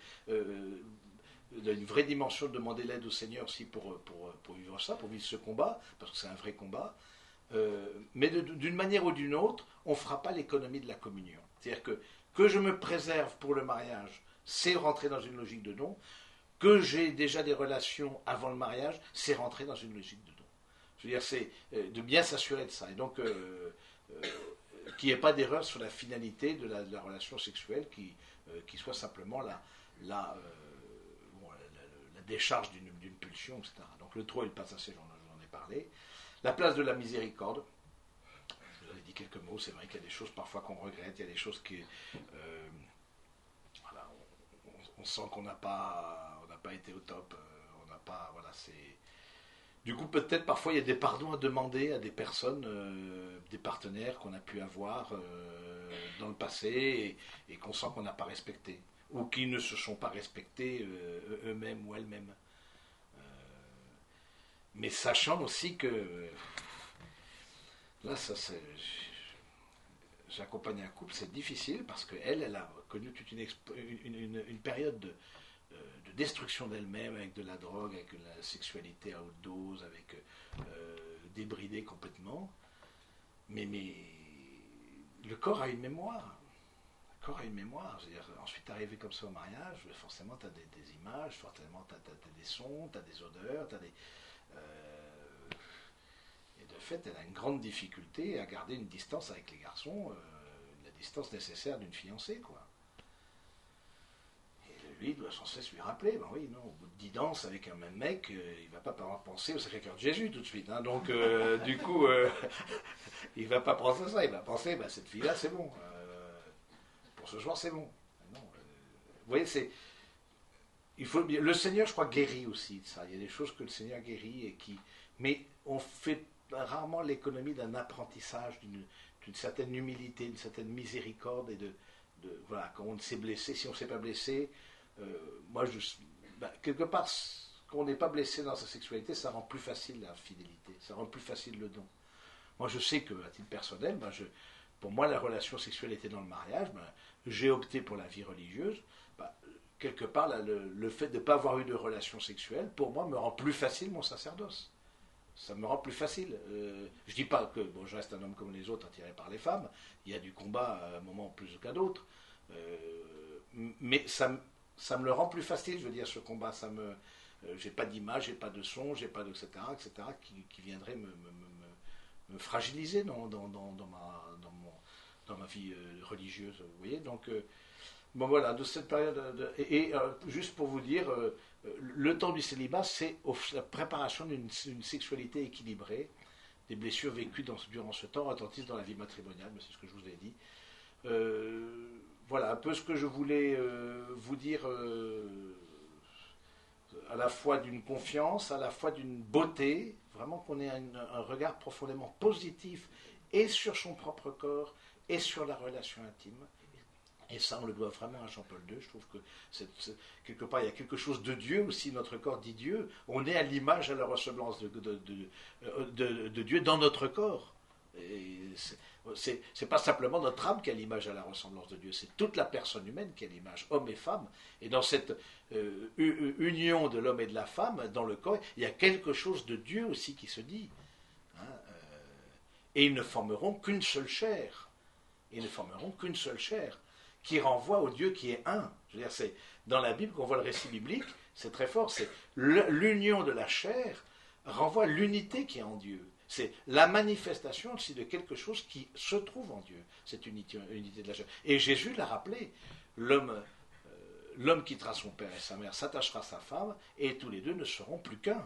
il y a une vraie dimension de demander l'aide au Seigneur aussi pour vivre ça, pour vivre ce combat, parce que c'est un vrai combat. Mais d'une manière ou d'une autre, on ne fera pas l'économie de la communion. C'est-à-dire que je me préserve pour le mariage, c'est rentrer dans une logique de don. Que j'ai déjà des relations avant le mariage, c'est rentrer dans une logique de don. Je veux dire, c'est de bien s'assurer de ça. Et donc, qu'il n'y ait pas d'erreur sur la finalité de la relation sexuelle, qui soit simplement la décharge d'une pulsion, etc. Donc le trop et le pas assez, j'en ai parlé. La place de la miséricorde, je vous avais dit quelques mots, c'est vrai qu'il y a des choses parfois qu'on regrette, il y a des choses qui... voilà, on sent qu'on n'a pas été au top, on n'a pas... Voilà, c'est... Du coup, peut-être parfois il y a des pardons à demander à des personnes, des partenaires qu'on a pu avoir dans le passé et qu'on sent qu'on n'a pas respecté, ou qui ne se sont pas respectés eux-mêmes ou elles-mêmes. Mais sachant aussi que là, j'accompagne un couple, c'est difficile parce qu'elle a connu toute une période de destruction d'elle-même, avec de la drogue, avec la sexualité à haute dose, avec débridée complètement. Mais le corps a une mémoire. Le corps a une mémoire. C'est-à-dire, ensuite, arrivé comme ça au mariage, forcément, tu as des images, forcément, tu as des sons, tu as des odeurs, tu as des... et de fait, elle a une grande difficulté à garder une distance avec les garçons, la distance nécessaire d'une fiancée, quoi. Lui, il doit sans cesse lui rappeler, ben oui, non, au bout de 10 danses avec un même mec, il ne va pas penser au Sacré-Cœur de Jésus tout de suite. Hein, donc, du coup, il ne va pas penser à ça, il va penser, ben, cette fille-là, c'est bon. Pour ce soir, c'est bon. Non, vous voyez, le Seigneur, je crois, guérit aussi de ça. Il y a des choses que le Seigneur guérit, mais on fait rarement l'économie d'un apprentissage, d'une certaine humilité, d'une certaine miséricorde et voilà, quand on s'est blessé, si on ne s'est pas blessé, moi, quelque part, quand on n'est pas blessé dans sa sexualité, ça rend plus facile la fidélité, ça rend plus facile le don. Moi, je sais qu'à titre personnel, pour moi, la relation sexuelle était dans le mariage. J'ai opté pour la vie religieuse. Quelque part, le fait de ne pas avoir eu de relation sexuelle, pour moi, me rend plus facile mon sacerdoce. Ça me rend plus facile. Je ne dis pas que je reste un homme comme les autres, attiré par les femmes. Il y a du combat à un moment plus qu'à d'autres. Mais ça me le rend plus facile, je veux dire, ce combat. J'ai pas d'image, j'ai pas de son, j'ai pas de etc., qui viendraient me fragiliser dans ma vie religieuse. Vous voyez, donc voilà, de cette période. Juste pour vous dire, le temps du célibat, c'est la préparation d'une sexualité équilibrée. Des blessures vécues durant ce temps retentissent dans la vie matrimoniale, mais c'est ce que je vous ai dit. Voilà un peu ce que je voulais vous dire, à la fois d'une confiance, à la fois d'une beauté, vraiment qu'on ait un regard profondément positif et sur son propre corps et sur la relation intime. Et ça, on le doit vraiment à Jean-Paul II. Je trouve que quelque part, il y a quelque chose de Dieu aussi. Notre corps dit Dieu. On est à l'image, à la ressemblance de Dieu dans notre corps. Et c'est pas simplement notre âme qui a l'image à la ressemblance de Dieu. C'est toute la personne humaine qui a l'image, homme et femme. Et dans cette union de l'homme et de la femme, dans le corps, il y a quelque chose de Dieu aussi qui se dit. Et ils ne formeront qu'une seule chair. Ils ne formeront qu'une seule chair, qui renvoie au Dieu qui est un. Je veux dire, c'est dans la Bible qu'on voit le récit biblique, c'est très fort, c'est l'union de la chair renvoie à l'unité qui est en Dieu. C'est la manifestation aussi de quelque chose qui se trouve en Dieu, cette unité de la chair. Et Jésus l'a rappelé, l'homme quittera son père et sa mère, s'attachera à sa femme, et tous les deux ne seront plus qu'un.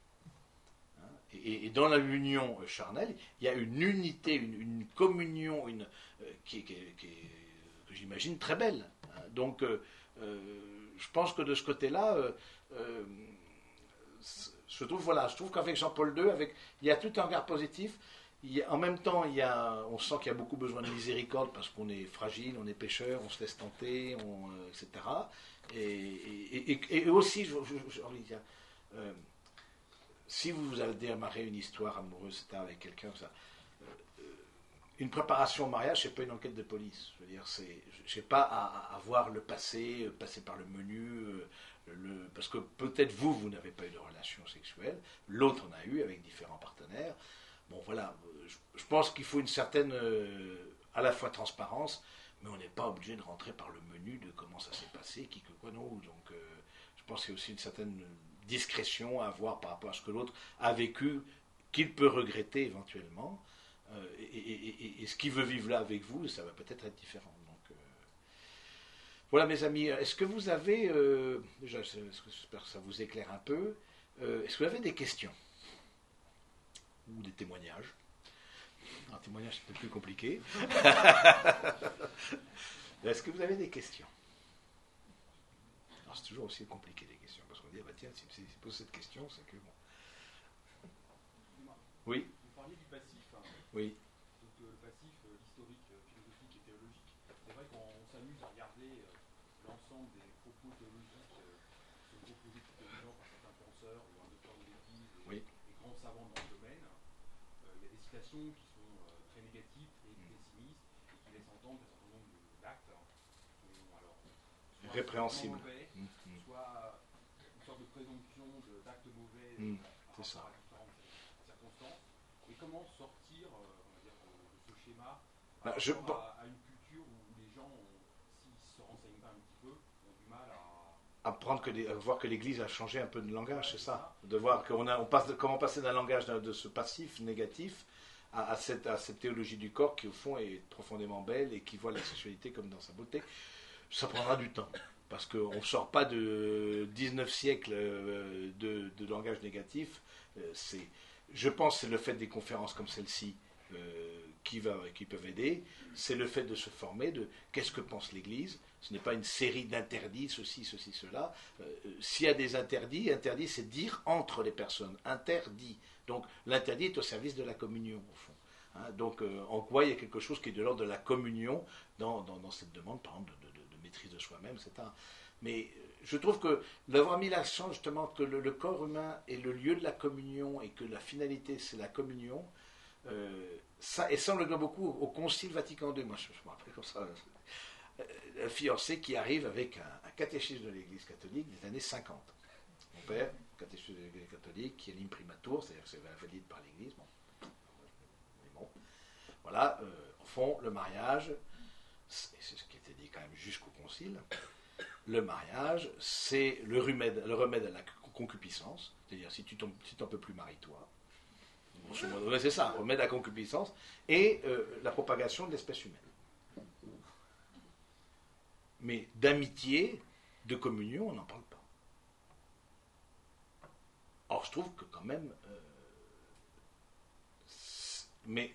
Et dans l'union charnelle, il y a une unité, une communion que j'imagine très belle. Donc, je pense que de ce côté-là, je trouve qu'avec Jean-Paul II, il y a tout un regard positif. En même temps, on sent qu'il y a beaucoup besoin de miséricorde parce qu'on est fragile, on est pécheur, on se laisse tenter, etc. Et aussi, j'ai envie de dire, si vous avez démarré une histoire amoureuse avec quelqu'un, une préparation au mariage, c'est pas une enquête de police. Je veux dire, je n'ai pas à voir le passé, passer par le menu, parce que peut-être vous n'avez pas eu de relation sexuelle, l'autre en a eu avec différents partenaires. Bon, voilà, je pense qu'il faut une certaine, à la fois transparence, mais on n'est pas obligé de rentrer par le menu de comment ça s'est passé, qui que quoi non. Donc, je pense qu'il y a aussi une certaine discrétion à avoir par rapport à ce que l'autre a vécu, qu'il peut regretter éventuellement. Et ce qu'il veut vivre là avec vous, ça va peut-être être différent. Donc, voilà mes amis, est-ce que vous avez, déjà j'espère que ça vous éclaire un peu, est-ce que vous avez des questions ou des témoignages? Un témoignage c'est peut-être plus compliqué. Est-ce que vous avez des questions? Alors c'est toujours aussi compliqué les questions, parce qu'on dit, tiens, si pose cette question, c'est que bon. Oui. Vous parliez du passif. Oui. Donc le passif historique, philosophique et théologique. C'est vrai qu'on s'amuse à regarder l'ensemble des propos théologiques sont proposés tout à l'heure par certains penseurs ou un docteur de l'Église et grands savants dans le domaine. Il y a des citations qui sont très négatives, très pessimistes et qui laissent entendre qu'un certain nombre d'actes sont alors soit répréhensibles, mauvais, soit une sorte de présomption d'actes mauvais par rapport à différentes circonstances. Et comment sortir de ce schéma par rapport à une culture où les gens, s'ils ne se renseignent pas un petit peu, ont du mal à voir que l'Église a changé un peu de langage, c'est ça. De voir comment passer d'un langage de ce passif négatif à cette théologie du corps qui, au fond, est profondément belle et qui voit la sexualité comme dans sa beauté. Ça prendra du temps. Parce qu'on ne sort pas de 19 siècles de langage négatif. Je pense que c'est le fait des conférences comme celle-ci qui peuvent aider. C'est le fait de se former de qu'est-ce que pense l'Église. Ce n'est pas une série d'interdits, ceci, cela. S'il y a des interdits, c'est dire entre les personnes. Interdit. Donc l'interdit est au service de la communion, au fond. Hein, donc, en quoi il y a quelque chose qui est de l'ordre de la communion dans cette demande, par exemple, de maîtrise de soi-même, etc. Mais je trouve que d'avoir mis l'accent justement que le corps humain est le lieu de la communion et que la finalité c'est la communion, ça on le doit beaucoup au Concile Vatican II. Moi je me rappelle comme ça, un fiancé qui arrive avec un catéchisme de l'Église catholique des années 50. Mon père, catéchisme de l'Église catholique, qui est l'imprimatur, c'est-à-dire que c'est valide par l'Église. Bon. Mais bon, voilà, au fond, le mariage, c'est ce qui était dit quand même jusqu'au Concile. Le mariage, c'est le remède à la concupiscence, c'est-à-dire si tu n'en peux plus, marie-toi. C'est ça, remède à la concupiscence, et la propagation de l'espèce humaine. Mais d'amitié, de communion, on n'en parle pas. Or, je trouve que quand même, mais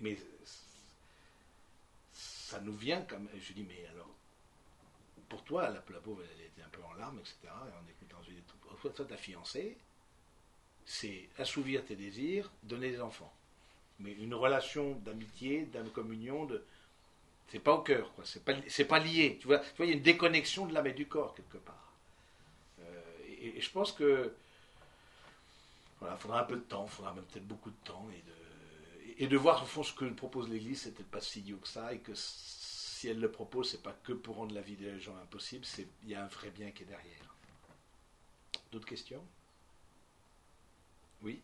ça nous vient comme, je dis, mais alors, pour toi, la pauvre, elle était un peu en larmes, etc. Et en écoutant, je dis, toi, ta fiancée, c'est assouvir tes désirs, donner des enfants. Mais une relation d'amitié, de communion, c'est pas au cœur, quoi. C'est pas lié. Tu vois, il y a une déconnexion de l'âme et du corps quelque part. Et je pense que voilà, il faudra un peu de temps, il faudra même peut-être beaucoup de temps et de voir au fond ce que propose l'Église, c'est peut-être pas si idiot que ça, et que si elle le propose, c'est pas que pour rendre la vie des gens impossible, il y a un vrai bien qui est derrière. D'autres questions? Oui.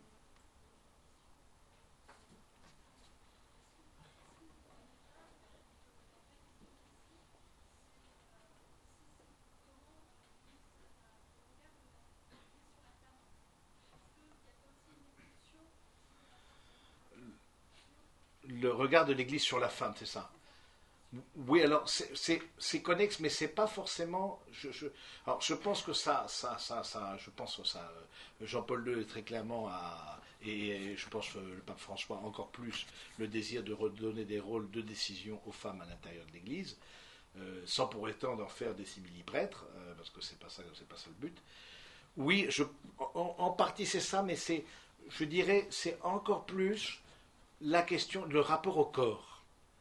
Le regard de l'Église sur la femme, c'est ça. Oui, alors c'est connexe, mais c'est pas forcément. Alors je pense que je pense que ça. Jean-Paul II est très clairement et je pense le pape François encore plus le désir de redonner des rôles de décision aux femmes à l'intérieur de l'Église, sans pour autant d'en faire des simili-prêtres, parce que c'est pas ça le but. Oui, en partie c'est ça, mais je dirais, c'est encore plus la question, le rapport au corps.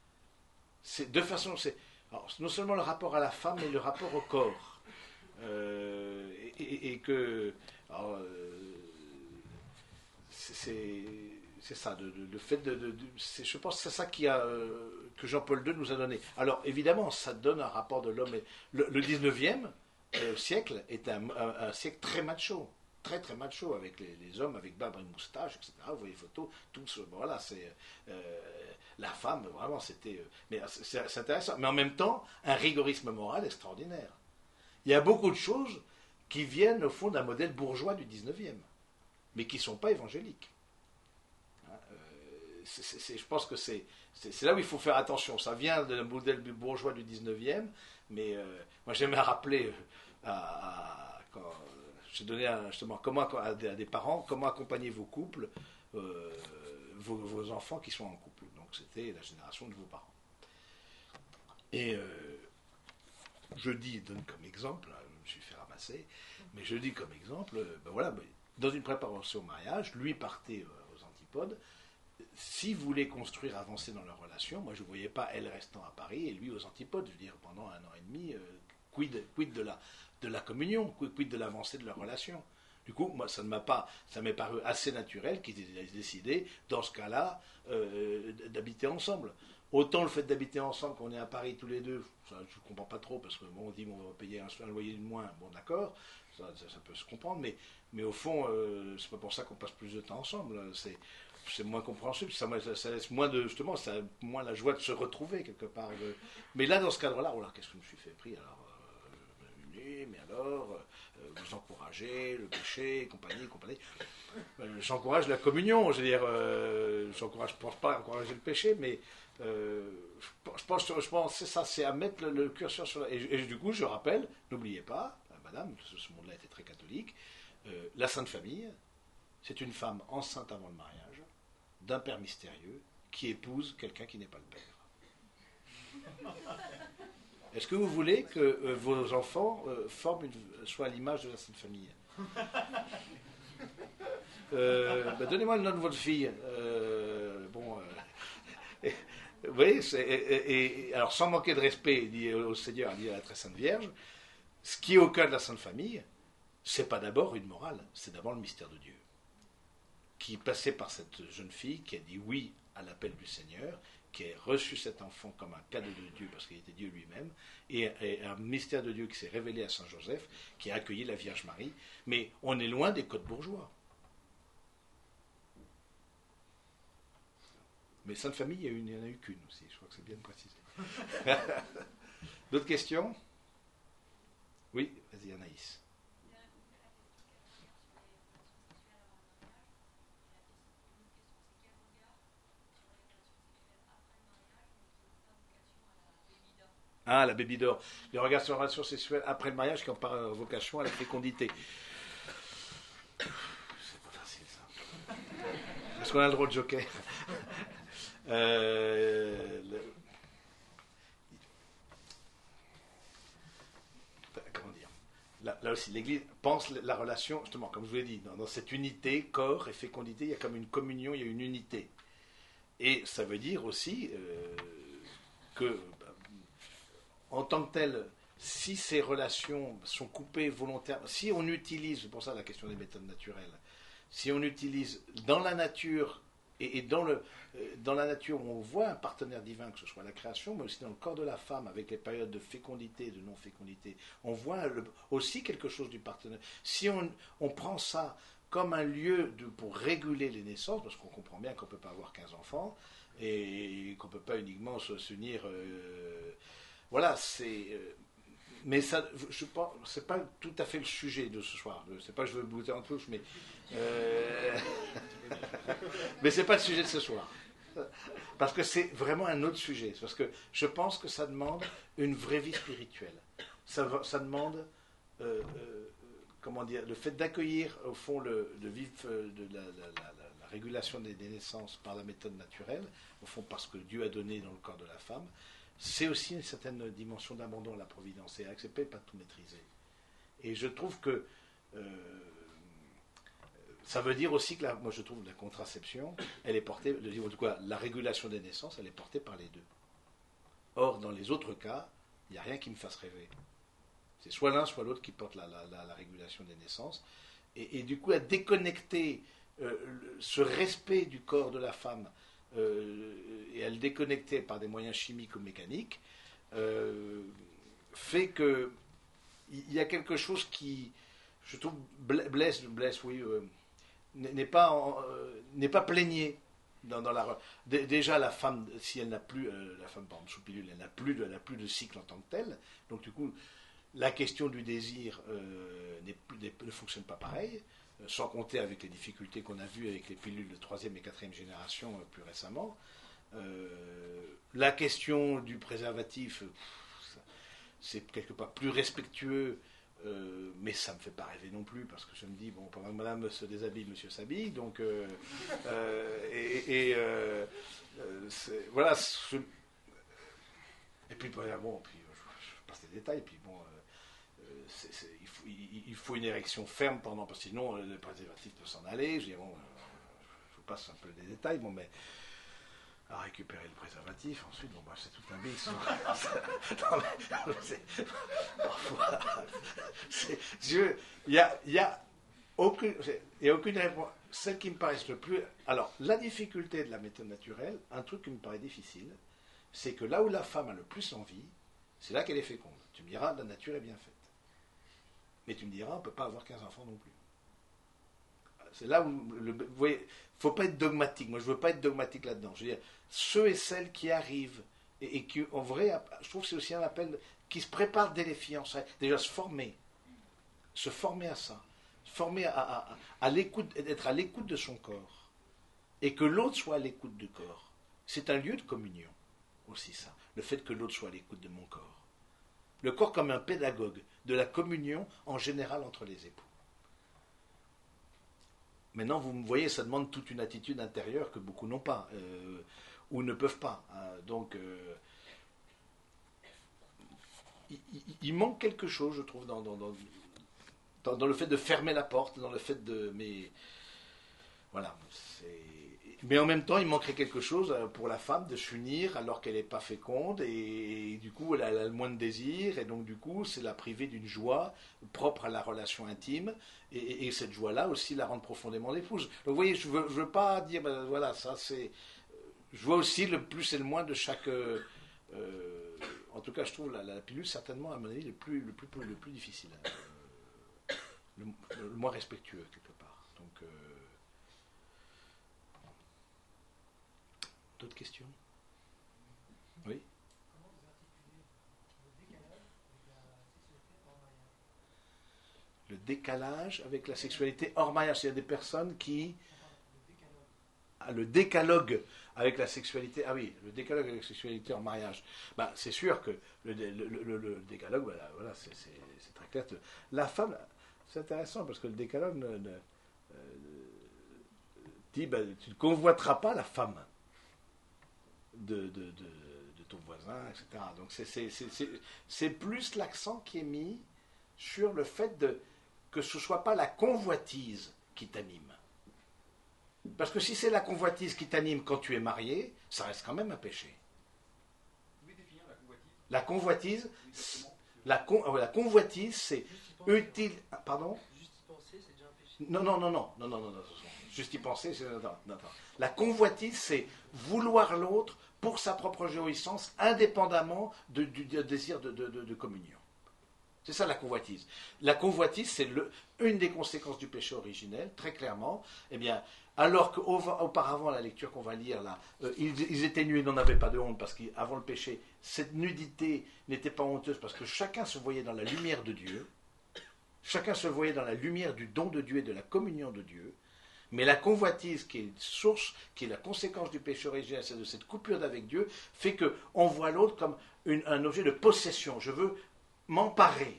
Alors, non seulement le rapport à la femme, mais le rapport au corps. Et que. Alors, c'est ça, le fait je pense que c'est ça que Jean-Paul II nous a donné. Alors, évidemment, ça donne un rapport de l'homme. Le 19e siècle est un siècle très macho. Très très macho, avec les hommes avec barbe et moustache, etc. Vous voyez les photos, tous, voilà, c'est la femme, vraiment, c'était. Mais c'est intéressant. Mais en même temps, un rigorisme moral extraordinaire. Il y a beaucoup de choses qui viennent au fond d'un modèle bourgeois du 19e, mais qui ne sont pas évangéliques. Je pense que c'est là où il faut faire attention. Ça vient d'un modèle bourgeois du 19e, mais moi j'aimais rappeler quand j'ai donné justement à des parents comment accompagner vos couples, vos enfants qui sont en couple. Donc c'était la génération de vos parents. Et je donne comme exemple, je me suis fait ramasser, mais je dis comme exemple, dans une préparation au mariage, lui partait aux antipodes. S'ils voulaient construire, avancer dans leur relation, moi je ne voyais pas elle restant à Paris et lui aux antipodes. Je veux dire, pendant 1 an et demi, quid de la communion, quid de l'avancée de leur relation. Du coup, moi, ça m'est paru assez naturel qu'ils aient décidé, dans ce cas-là, d'habiter ensemble. Autant le fait d'habiter ensemble, qu'on est à Paris tous les deux, ça, je ne comprends pas trop, parce que on dit on va payer un loyer de moins, bon d'accord, ça peut se comprendre, mais au fond, c'est pas pour ça qu'on passe plus de temps ensemble. C'est moins compréhensible, ça laisse moins justement, ça a moins la joie de se retrouver quelque part. Mais là, dans ce cadre-là, qu'est-ce que je me suis fait pris alors mais alors, vous encouragez le péché, compagnie. J'encourage la communion, je veux dire, je pense pas à encourager le péché, mais je pense c'est ça, c'est à mettre le curseur sur et du coup, je rappelle, n'oubliez pas, madame, ce monde-là était très catholique, la Sainte Famille, c'est une femme enceinte avant le mariage, d'un père mystérieux, qui épouse quelqu'un qui n'est pas le père. Est-ce que vous voulez que vos enfants soient à l'image de la Sainte Famille? Donnez-moi le nom de votre fille. Vous voyez, alors sans manquer de respect ni au Seigneur ni à la très Sainte Vierge, ce qui est au cœur de la Sainte Famille, c'est pas d'abord une morale, c'est d'abord le mystère de Dieu, qui passait par cette jeune fille qui a dit oui à l'appel du Seigneur, qui a reçu cet enfant comme un cadeau de Dieu parce qu'il était Dieu lui-même, et un mystère de Dieu qui s'est révélé à Saint Joseph, qui a accueilli la Vierge Marie. Mais on est loin des codes bourgeois. Mais Sainte Famille, il n'y en a eu qu'une aussi, je crois que c'est bien de préciser. D'autres questions? Oui, vas-y Anaïs. Ah, la baby d'or. Les regards sur la relation sexuelle après le mariage qui ont par vocation à la fécondité. C'est pas facile ça. Est-ce qu'on a le droit de joker? Comment dire, là aussi, l'Église pense la relation, justement, comme je vous l'ai dit, dans cette unité, corps et fécondité, il y a comme une communion, il y a une unité. Et ça veut dire aussi que en tant que tel, si ces relations sont coupées volontairement, si on utilise, c'est pour ça la question des méthodes naturelles, si on utilise dans la nature et dans la nature où on voit un partenaire divin, que ce soit la création, mais aussi dans le corps de la femme, avec les périodes de fécondité et de non-fécondité, on voit aussi quelque chose du partenaire. Si on prend ça comme un lieu pour réguler les naissances, parce qu'on comprend bien qu'on ne peut pas avoir 15 enfants, et qu'on ne peut pas uniquement s'unir... voilà, mais ça, je pense, c'est pas tout à fait le sujet de ce soir. C'est pas que je veux bouter en touche, mais mais c'est pas le sujet de ce soir. Parce que c'est vraiment un autre sujet. Parce que je pense que ça demande une vraie vie spirituelle. Ça demande, comment dire, le fait d'accueillir au fond le vivre de la régulation des naissances par la méthode naturelle, au fond parce que Dieu a donné dans le corps de la femme. C'est aussi une certaine dimension d'abandon à la providence et accepter de ne pas tout maîtriser. Et je trouve que ça veut dire aussi que moi je trouve la contraception, elle est portée, la régulation des naissances, elle est portée par les deux. Or, dans les autres cas, il n'y a rien qui me fasse rêver. C'est soit l'un, soit l'autre qui porte la régulation des naissances. Et du coup, à déconnecter ce respect du corps de la femme et à le déconnecter par des moyens chimiques ou mécaniques, fait que il y a quelque chose qui, je trouve, blesse, oui, n'est pas plaigné dans la. Déjà, la femme, si elle n'a plus, la femme par exemple sous pilule, elle n'a plus de cycle en tant que tel. Donc du coup, la question du désir ne fonctionne pas pareil. Sans compter avec les difficultés qu'on a vues avec les pilules de 3e et 4e génération plus récemment. La question du préservatif, c'est quelque part plus respectueux, mais ça ne me fait pas rêver non plus, parce que je me dis, bon, pendant que madame se déshabille, monsieur s'habille, donc... voilà. Et puis, bon, puis, je passe les détails, puis bon... il faut une érection ferme pendant, parce que sinon le préservatif peut s'en aller. Je vous passe un peu les détails, bon, mais à récupérer le préservatif, ensuite, bon, c'est tout un bis. Parfois, il y a aucune réponse. Celle qui me paraît le plus... Alors, la difficulté de la méthode naturelle, un truc qui me paraît difficile, c'est que là où la femme a le plus envie, c'est là qu'elle est féconde. Tu me diras, la nature est bien faite. Mais tu me diras, on ne peut pas avoir 15 enfants non plus. C'est là où, vous voyez, il ne faut pas être dogmatique. Moi, je ne veux pas être dogmatique là-dedans. Je veux dire, ceux et celles qui arrivent, et qui, en vrai, je trouve que c'est aussi un appel, qui se préparent dès les fiançailles, déjà se former à ça, se former à l'écoute, être à l'écoute de son corps, et que l'autre soit à l'écoute du corps. C'est un lieu de communion, aussi ça, le fait que l'autre soit à l'écoute de mon corps. Le corps comme un pédagogue de la communion en général entre les époux. Maintenant, vous me voyez, ça demande toute une attitude intérieure que beaucoup n'ont pas, ou ne peuvent pas. Donc, il manque quelque chose, je trouve, dans le fait de fermer la porte, dans le fait de... Mais voilà, Mais en même temps, il manquerait quelque chose pour la femme de s'unir alors qu'elle n'est pas féconde et du coup, elle a le moins de désir et donc du coup, c'est la priver d'une joie propre à la relation intime et cette joie-là aussi la rendre profondément l'épouse. Donc vous voyez, je veux pas dire, ben, voilà, ça c'est... Je vois aussi le plus et le moins de chaque... en tout cas, je trouve la pilule certainement, à mon avis, le plus difficile. Le moins respectueux, quelque part. Donc... d'autres questions? Oui. Comment vous articulez le décalage avec la sexualité hors mariage? Le décalage avec la sexualité hors mariage. Il y a des personnes qui... Le décalogue. Ah, le décalogue avec la sexualité. Ah oui, le décalogue avec la sexualité hors mariage. Ben, c'est sûr que le décalogue, voilà, c'est très clair. La femme, c'est intéressant parce que le décalogue dit ben, tu ne convoiteras pas la femme de ton voisin, etc. Donc c'est plus l'accent qui est mis sur le fait que ce ne soit pas la convoitise qui t'anime. Parce que si c'est la convoitise qui t'anime quand tu es marié, ça reste quand même un péché. Vous pouvez définir la convoitise? La convoitise, la convoitise, c'est utile. Pardon? Juste y penser, c'est déjà un péché. Non. Juste y penser, c'est. Non. La convoitise, c'est vouloir l'autre pour sa propre jouissance, indépendamment du désir de communion. C'est ça la convoitise. La convoitise, c'est une des conséquences du péché originel, très clairement. Eh bien, alors qu'auparavant, la lecture qu'on va lire là, ils étaient nus et n'en avaient pas de honte, parce qu'avant le péché, cette nudité n'était pas honteuse, parce que chacun se voyait dans la lumière de Dieu, chacun se voyait dans la lumière du don de Dieu et de la communion de Dieu. Mais la convoitise, qui est source, qui est la conséquence du péché originel, c'est de cette coupure d'avec Dieu, fait qu'on voit l'autre comme un objet de possession. Je veux m'emparer.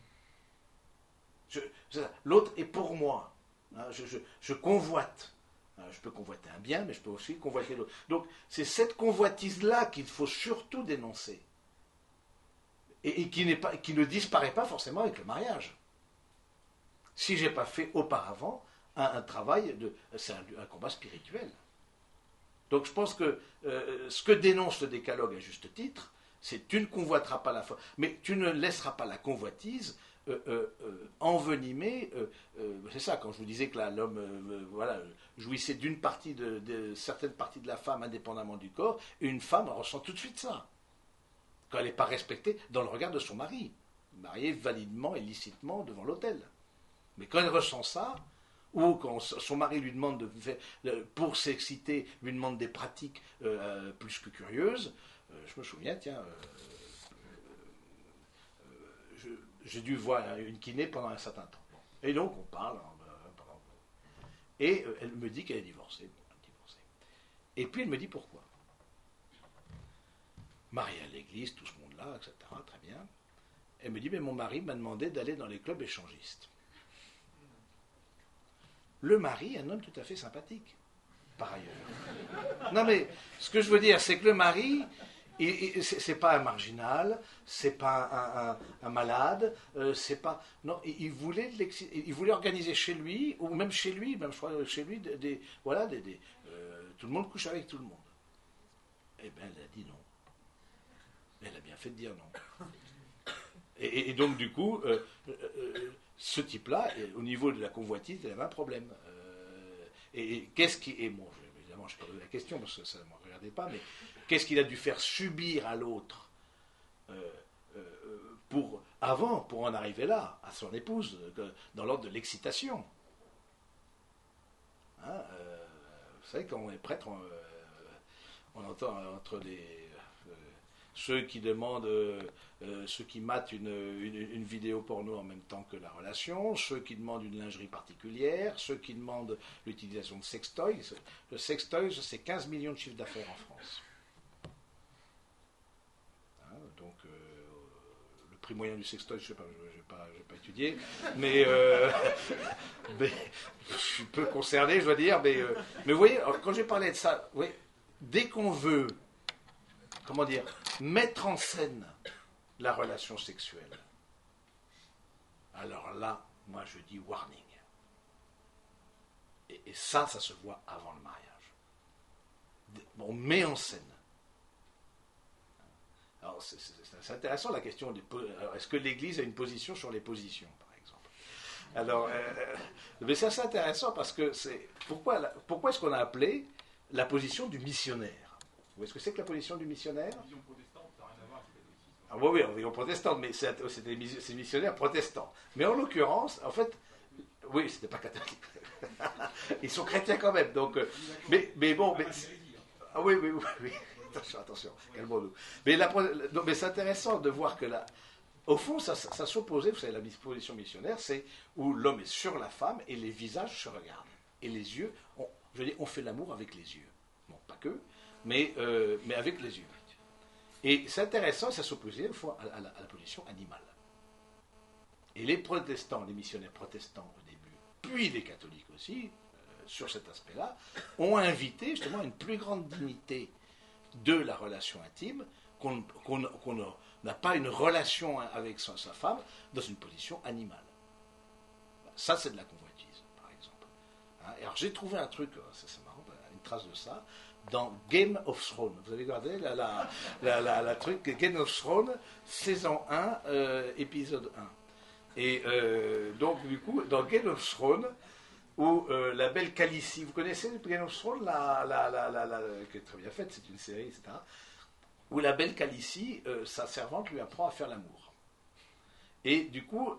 L'autre est pour moi. Je convoite. Je peux convoiter un bien, mais je peux aussi convoiter l'autre. Donc, c'est cette convoitise-là qu'il faut surtout dénoncer. Et qui ne disparaît pas forcément avec le mariage. Si je n'ai pas fait auparavant un travail, c'est un combat spirituel. Donc, je pense que ce que dénonce le décalogue à juste titre, c'est tu ne convoiteras pas la femme, mais tu ne laisseras pas la convoitise envenimer. C'est ça, quand je vous disais que l'homme jouissait d'une partie de certaines parties de la femme indépendamment du corps, et une femme ressent tout de suite ça. Quand elle n'est pas respectée dans le regard de son mari, mariée validement et licitement devant l'autel. Mais quand elle ressent ça, ou quand son mari lui demande de faire, pour s'exciter, lui demande des pratiques plus que curieuses, je me souviens, j'ai dû voir une kiné pendant un certain temps. Et donc on parle, et elle me dit qu'elle est divorcée. Et puis elle me dit pourquoi. Mariée à l'église, tout ce monde-là, etc., très bien. Elle me dit, mais mon mari m'a demandé d'aller dans les clubs échangistes. Le mari est un homme tout à fait sympathique, par ailleurs. Non mais, ce que je veux dire, c'est que le mari, c'est pas un marginal, c'est pas un malade, c'est pas... Non, il voulait organiser chez lui, ou même chez lui, même je crois chez lui, tout le monde couche avec tout le monde. Eh bien, elle a dit non. Elle a bien fait de dire non. Et donc, du coup, ce type-là, au niveau de la convoitise, il avait un problème. Qu'est-ce qui... Et bon, évidemment, je ne pose la question parce que ça ne me regardait pas, mais qu'est-ce qu'il a dû faire subir à l'autre pour en arriver là, à son épouse, dans l'ordre de l'excitation. Vous savez, quand on est prêtre, on entend entre ceux qui demandent, ceux qui matent une vidéo porno en même temps que la relation, ceux qui demandent une lingerie particulière, ceux qui demandent l'utilisation de sextoys. Le sextoy, c'est 15 millions de chiffres d'affaires en France. Donc, le prix moyen du sextoy, je ne sais pas, je n'ai pas étudié, mais je suis peu concerné, je dois dire, mais vous voyez, quand j'ai parlé de ça, vous voyez, dès qu'on veut, comment dire, mettre en scène la relation sexuelle, alors là, moi je dis warning. Et ça se voit avant le mariage. on met en scène. Alors, c'est intéressant la question alors, est-ce que l'Église a une position sur les positions, par exemple? Alors, mais c'est assez intéressant parce que pourquoi est-ce qu'on a appelé la position du missionnaire? Vous voyez ce que c'est que la position du missionnaire? La vision protestante, ça n'a rien à voir avec le catholicisme. Ah, oui, en vision protestante, mais c'est missionnaires protestants. Mais en l'occurrence, en fait, oui, c'était pas catholique. Ils sont chrétiens quand même, donc. Mais bon, mais, ah oui, oui, oui, oui. Attention, calmons-nous. Mais c'est intéressant de voir que là, au fond, ça s'opposait, vous savez, la position missionnaire, c'est où l'homme est sur la femme et les visages se regardent. Et les yeux, on fait l'amour avec les yeux. Bon, pas que, mais avec les yeux. Et c'est intéressant, ça s'opposait au fond à la position animale. Et les protestants, les missionnaires protestants au début, puis les catholiques aussi, sur cet aspect-là, ont invité justement une plus grande dignité de la relation intime, qu'on n'a pas une relation avec sa femme dans une position animale. Ça, c'est de la convoitise, par exemple. Hein, et alors, j'ai trouvé un truc, c'est marrant, une trace de ça, dans Game of Thrones. Vous avez regardé la truc Game of Thrones, saison 1, épisode 1. Et donc, du coup, dans Game of Thrones, où la belle Khaleesi, vous connaissez Game of Thrones, qui est très bien faite, c'est une série, etc., où la belle Khaleesi, sa servante lui apprend à faire l'amour. Et du coup,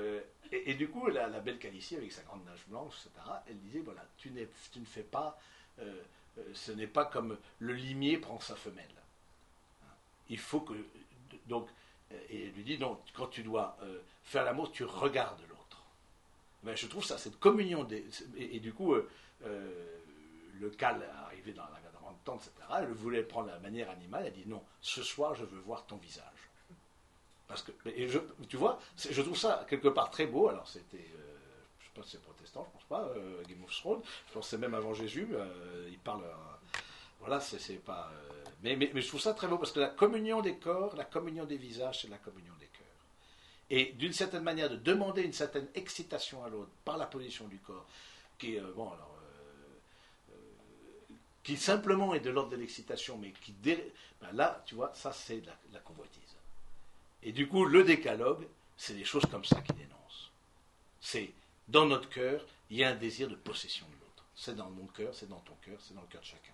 la belle Khaleesi, avec sa grande nage blanche, etc., elle disait, voilà, tu ne fais pas, ce n'est pas comme le limier prend sa femelle. Il faut que... Donc, et elle lui dit, non, quand tu dois faire l'amour, tu regardes l'autre. Ben, je trouve ça, cette communion et du coup, le Cal est arrivé dans la grande tente, etc. Elle voulait prendre la manière animale. Elle dit non, ce soir, je veux voir ton visage. Parce que, tu vois, je trouve ça quelque part très beau. Alors, c'était, je ne sais pas si c'est protestant, je ne pense pas, Game of Thrones. Je pense que c'est même avant Jésus. Il parle. Voilà, c'est pas. Mais je trouve ça très beau parce que la communion des corps, la communion des visages, c'est la communion des cœurs. Et d'une certaine manière, de demander une certaine excitation à l'autre par la position du corps, qui simplement est de l'ordre de l'excitation, mais là, tu vois, ça c'est la convoitise. Et du coup, le décalogue, c'est des choses comme ça qui dénoncent. C'est dans notre cœur, il y a un désir de possession de l'autre. C'est dans mon cœur, c'est dans ton cœur, c'est dans le cœur de chacun.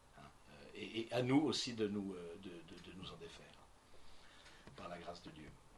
Et à nous aussi de nous en défaire, par la grâce de Dieu.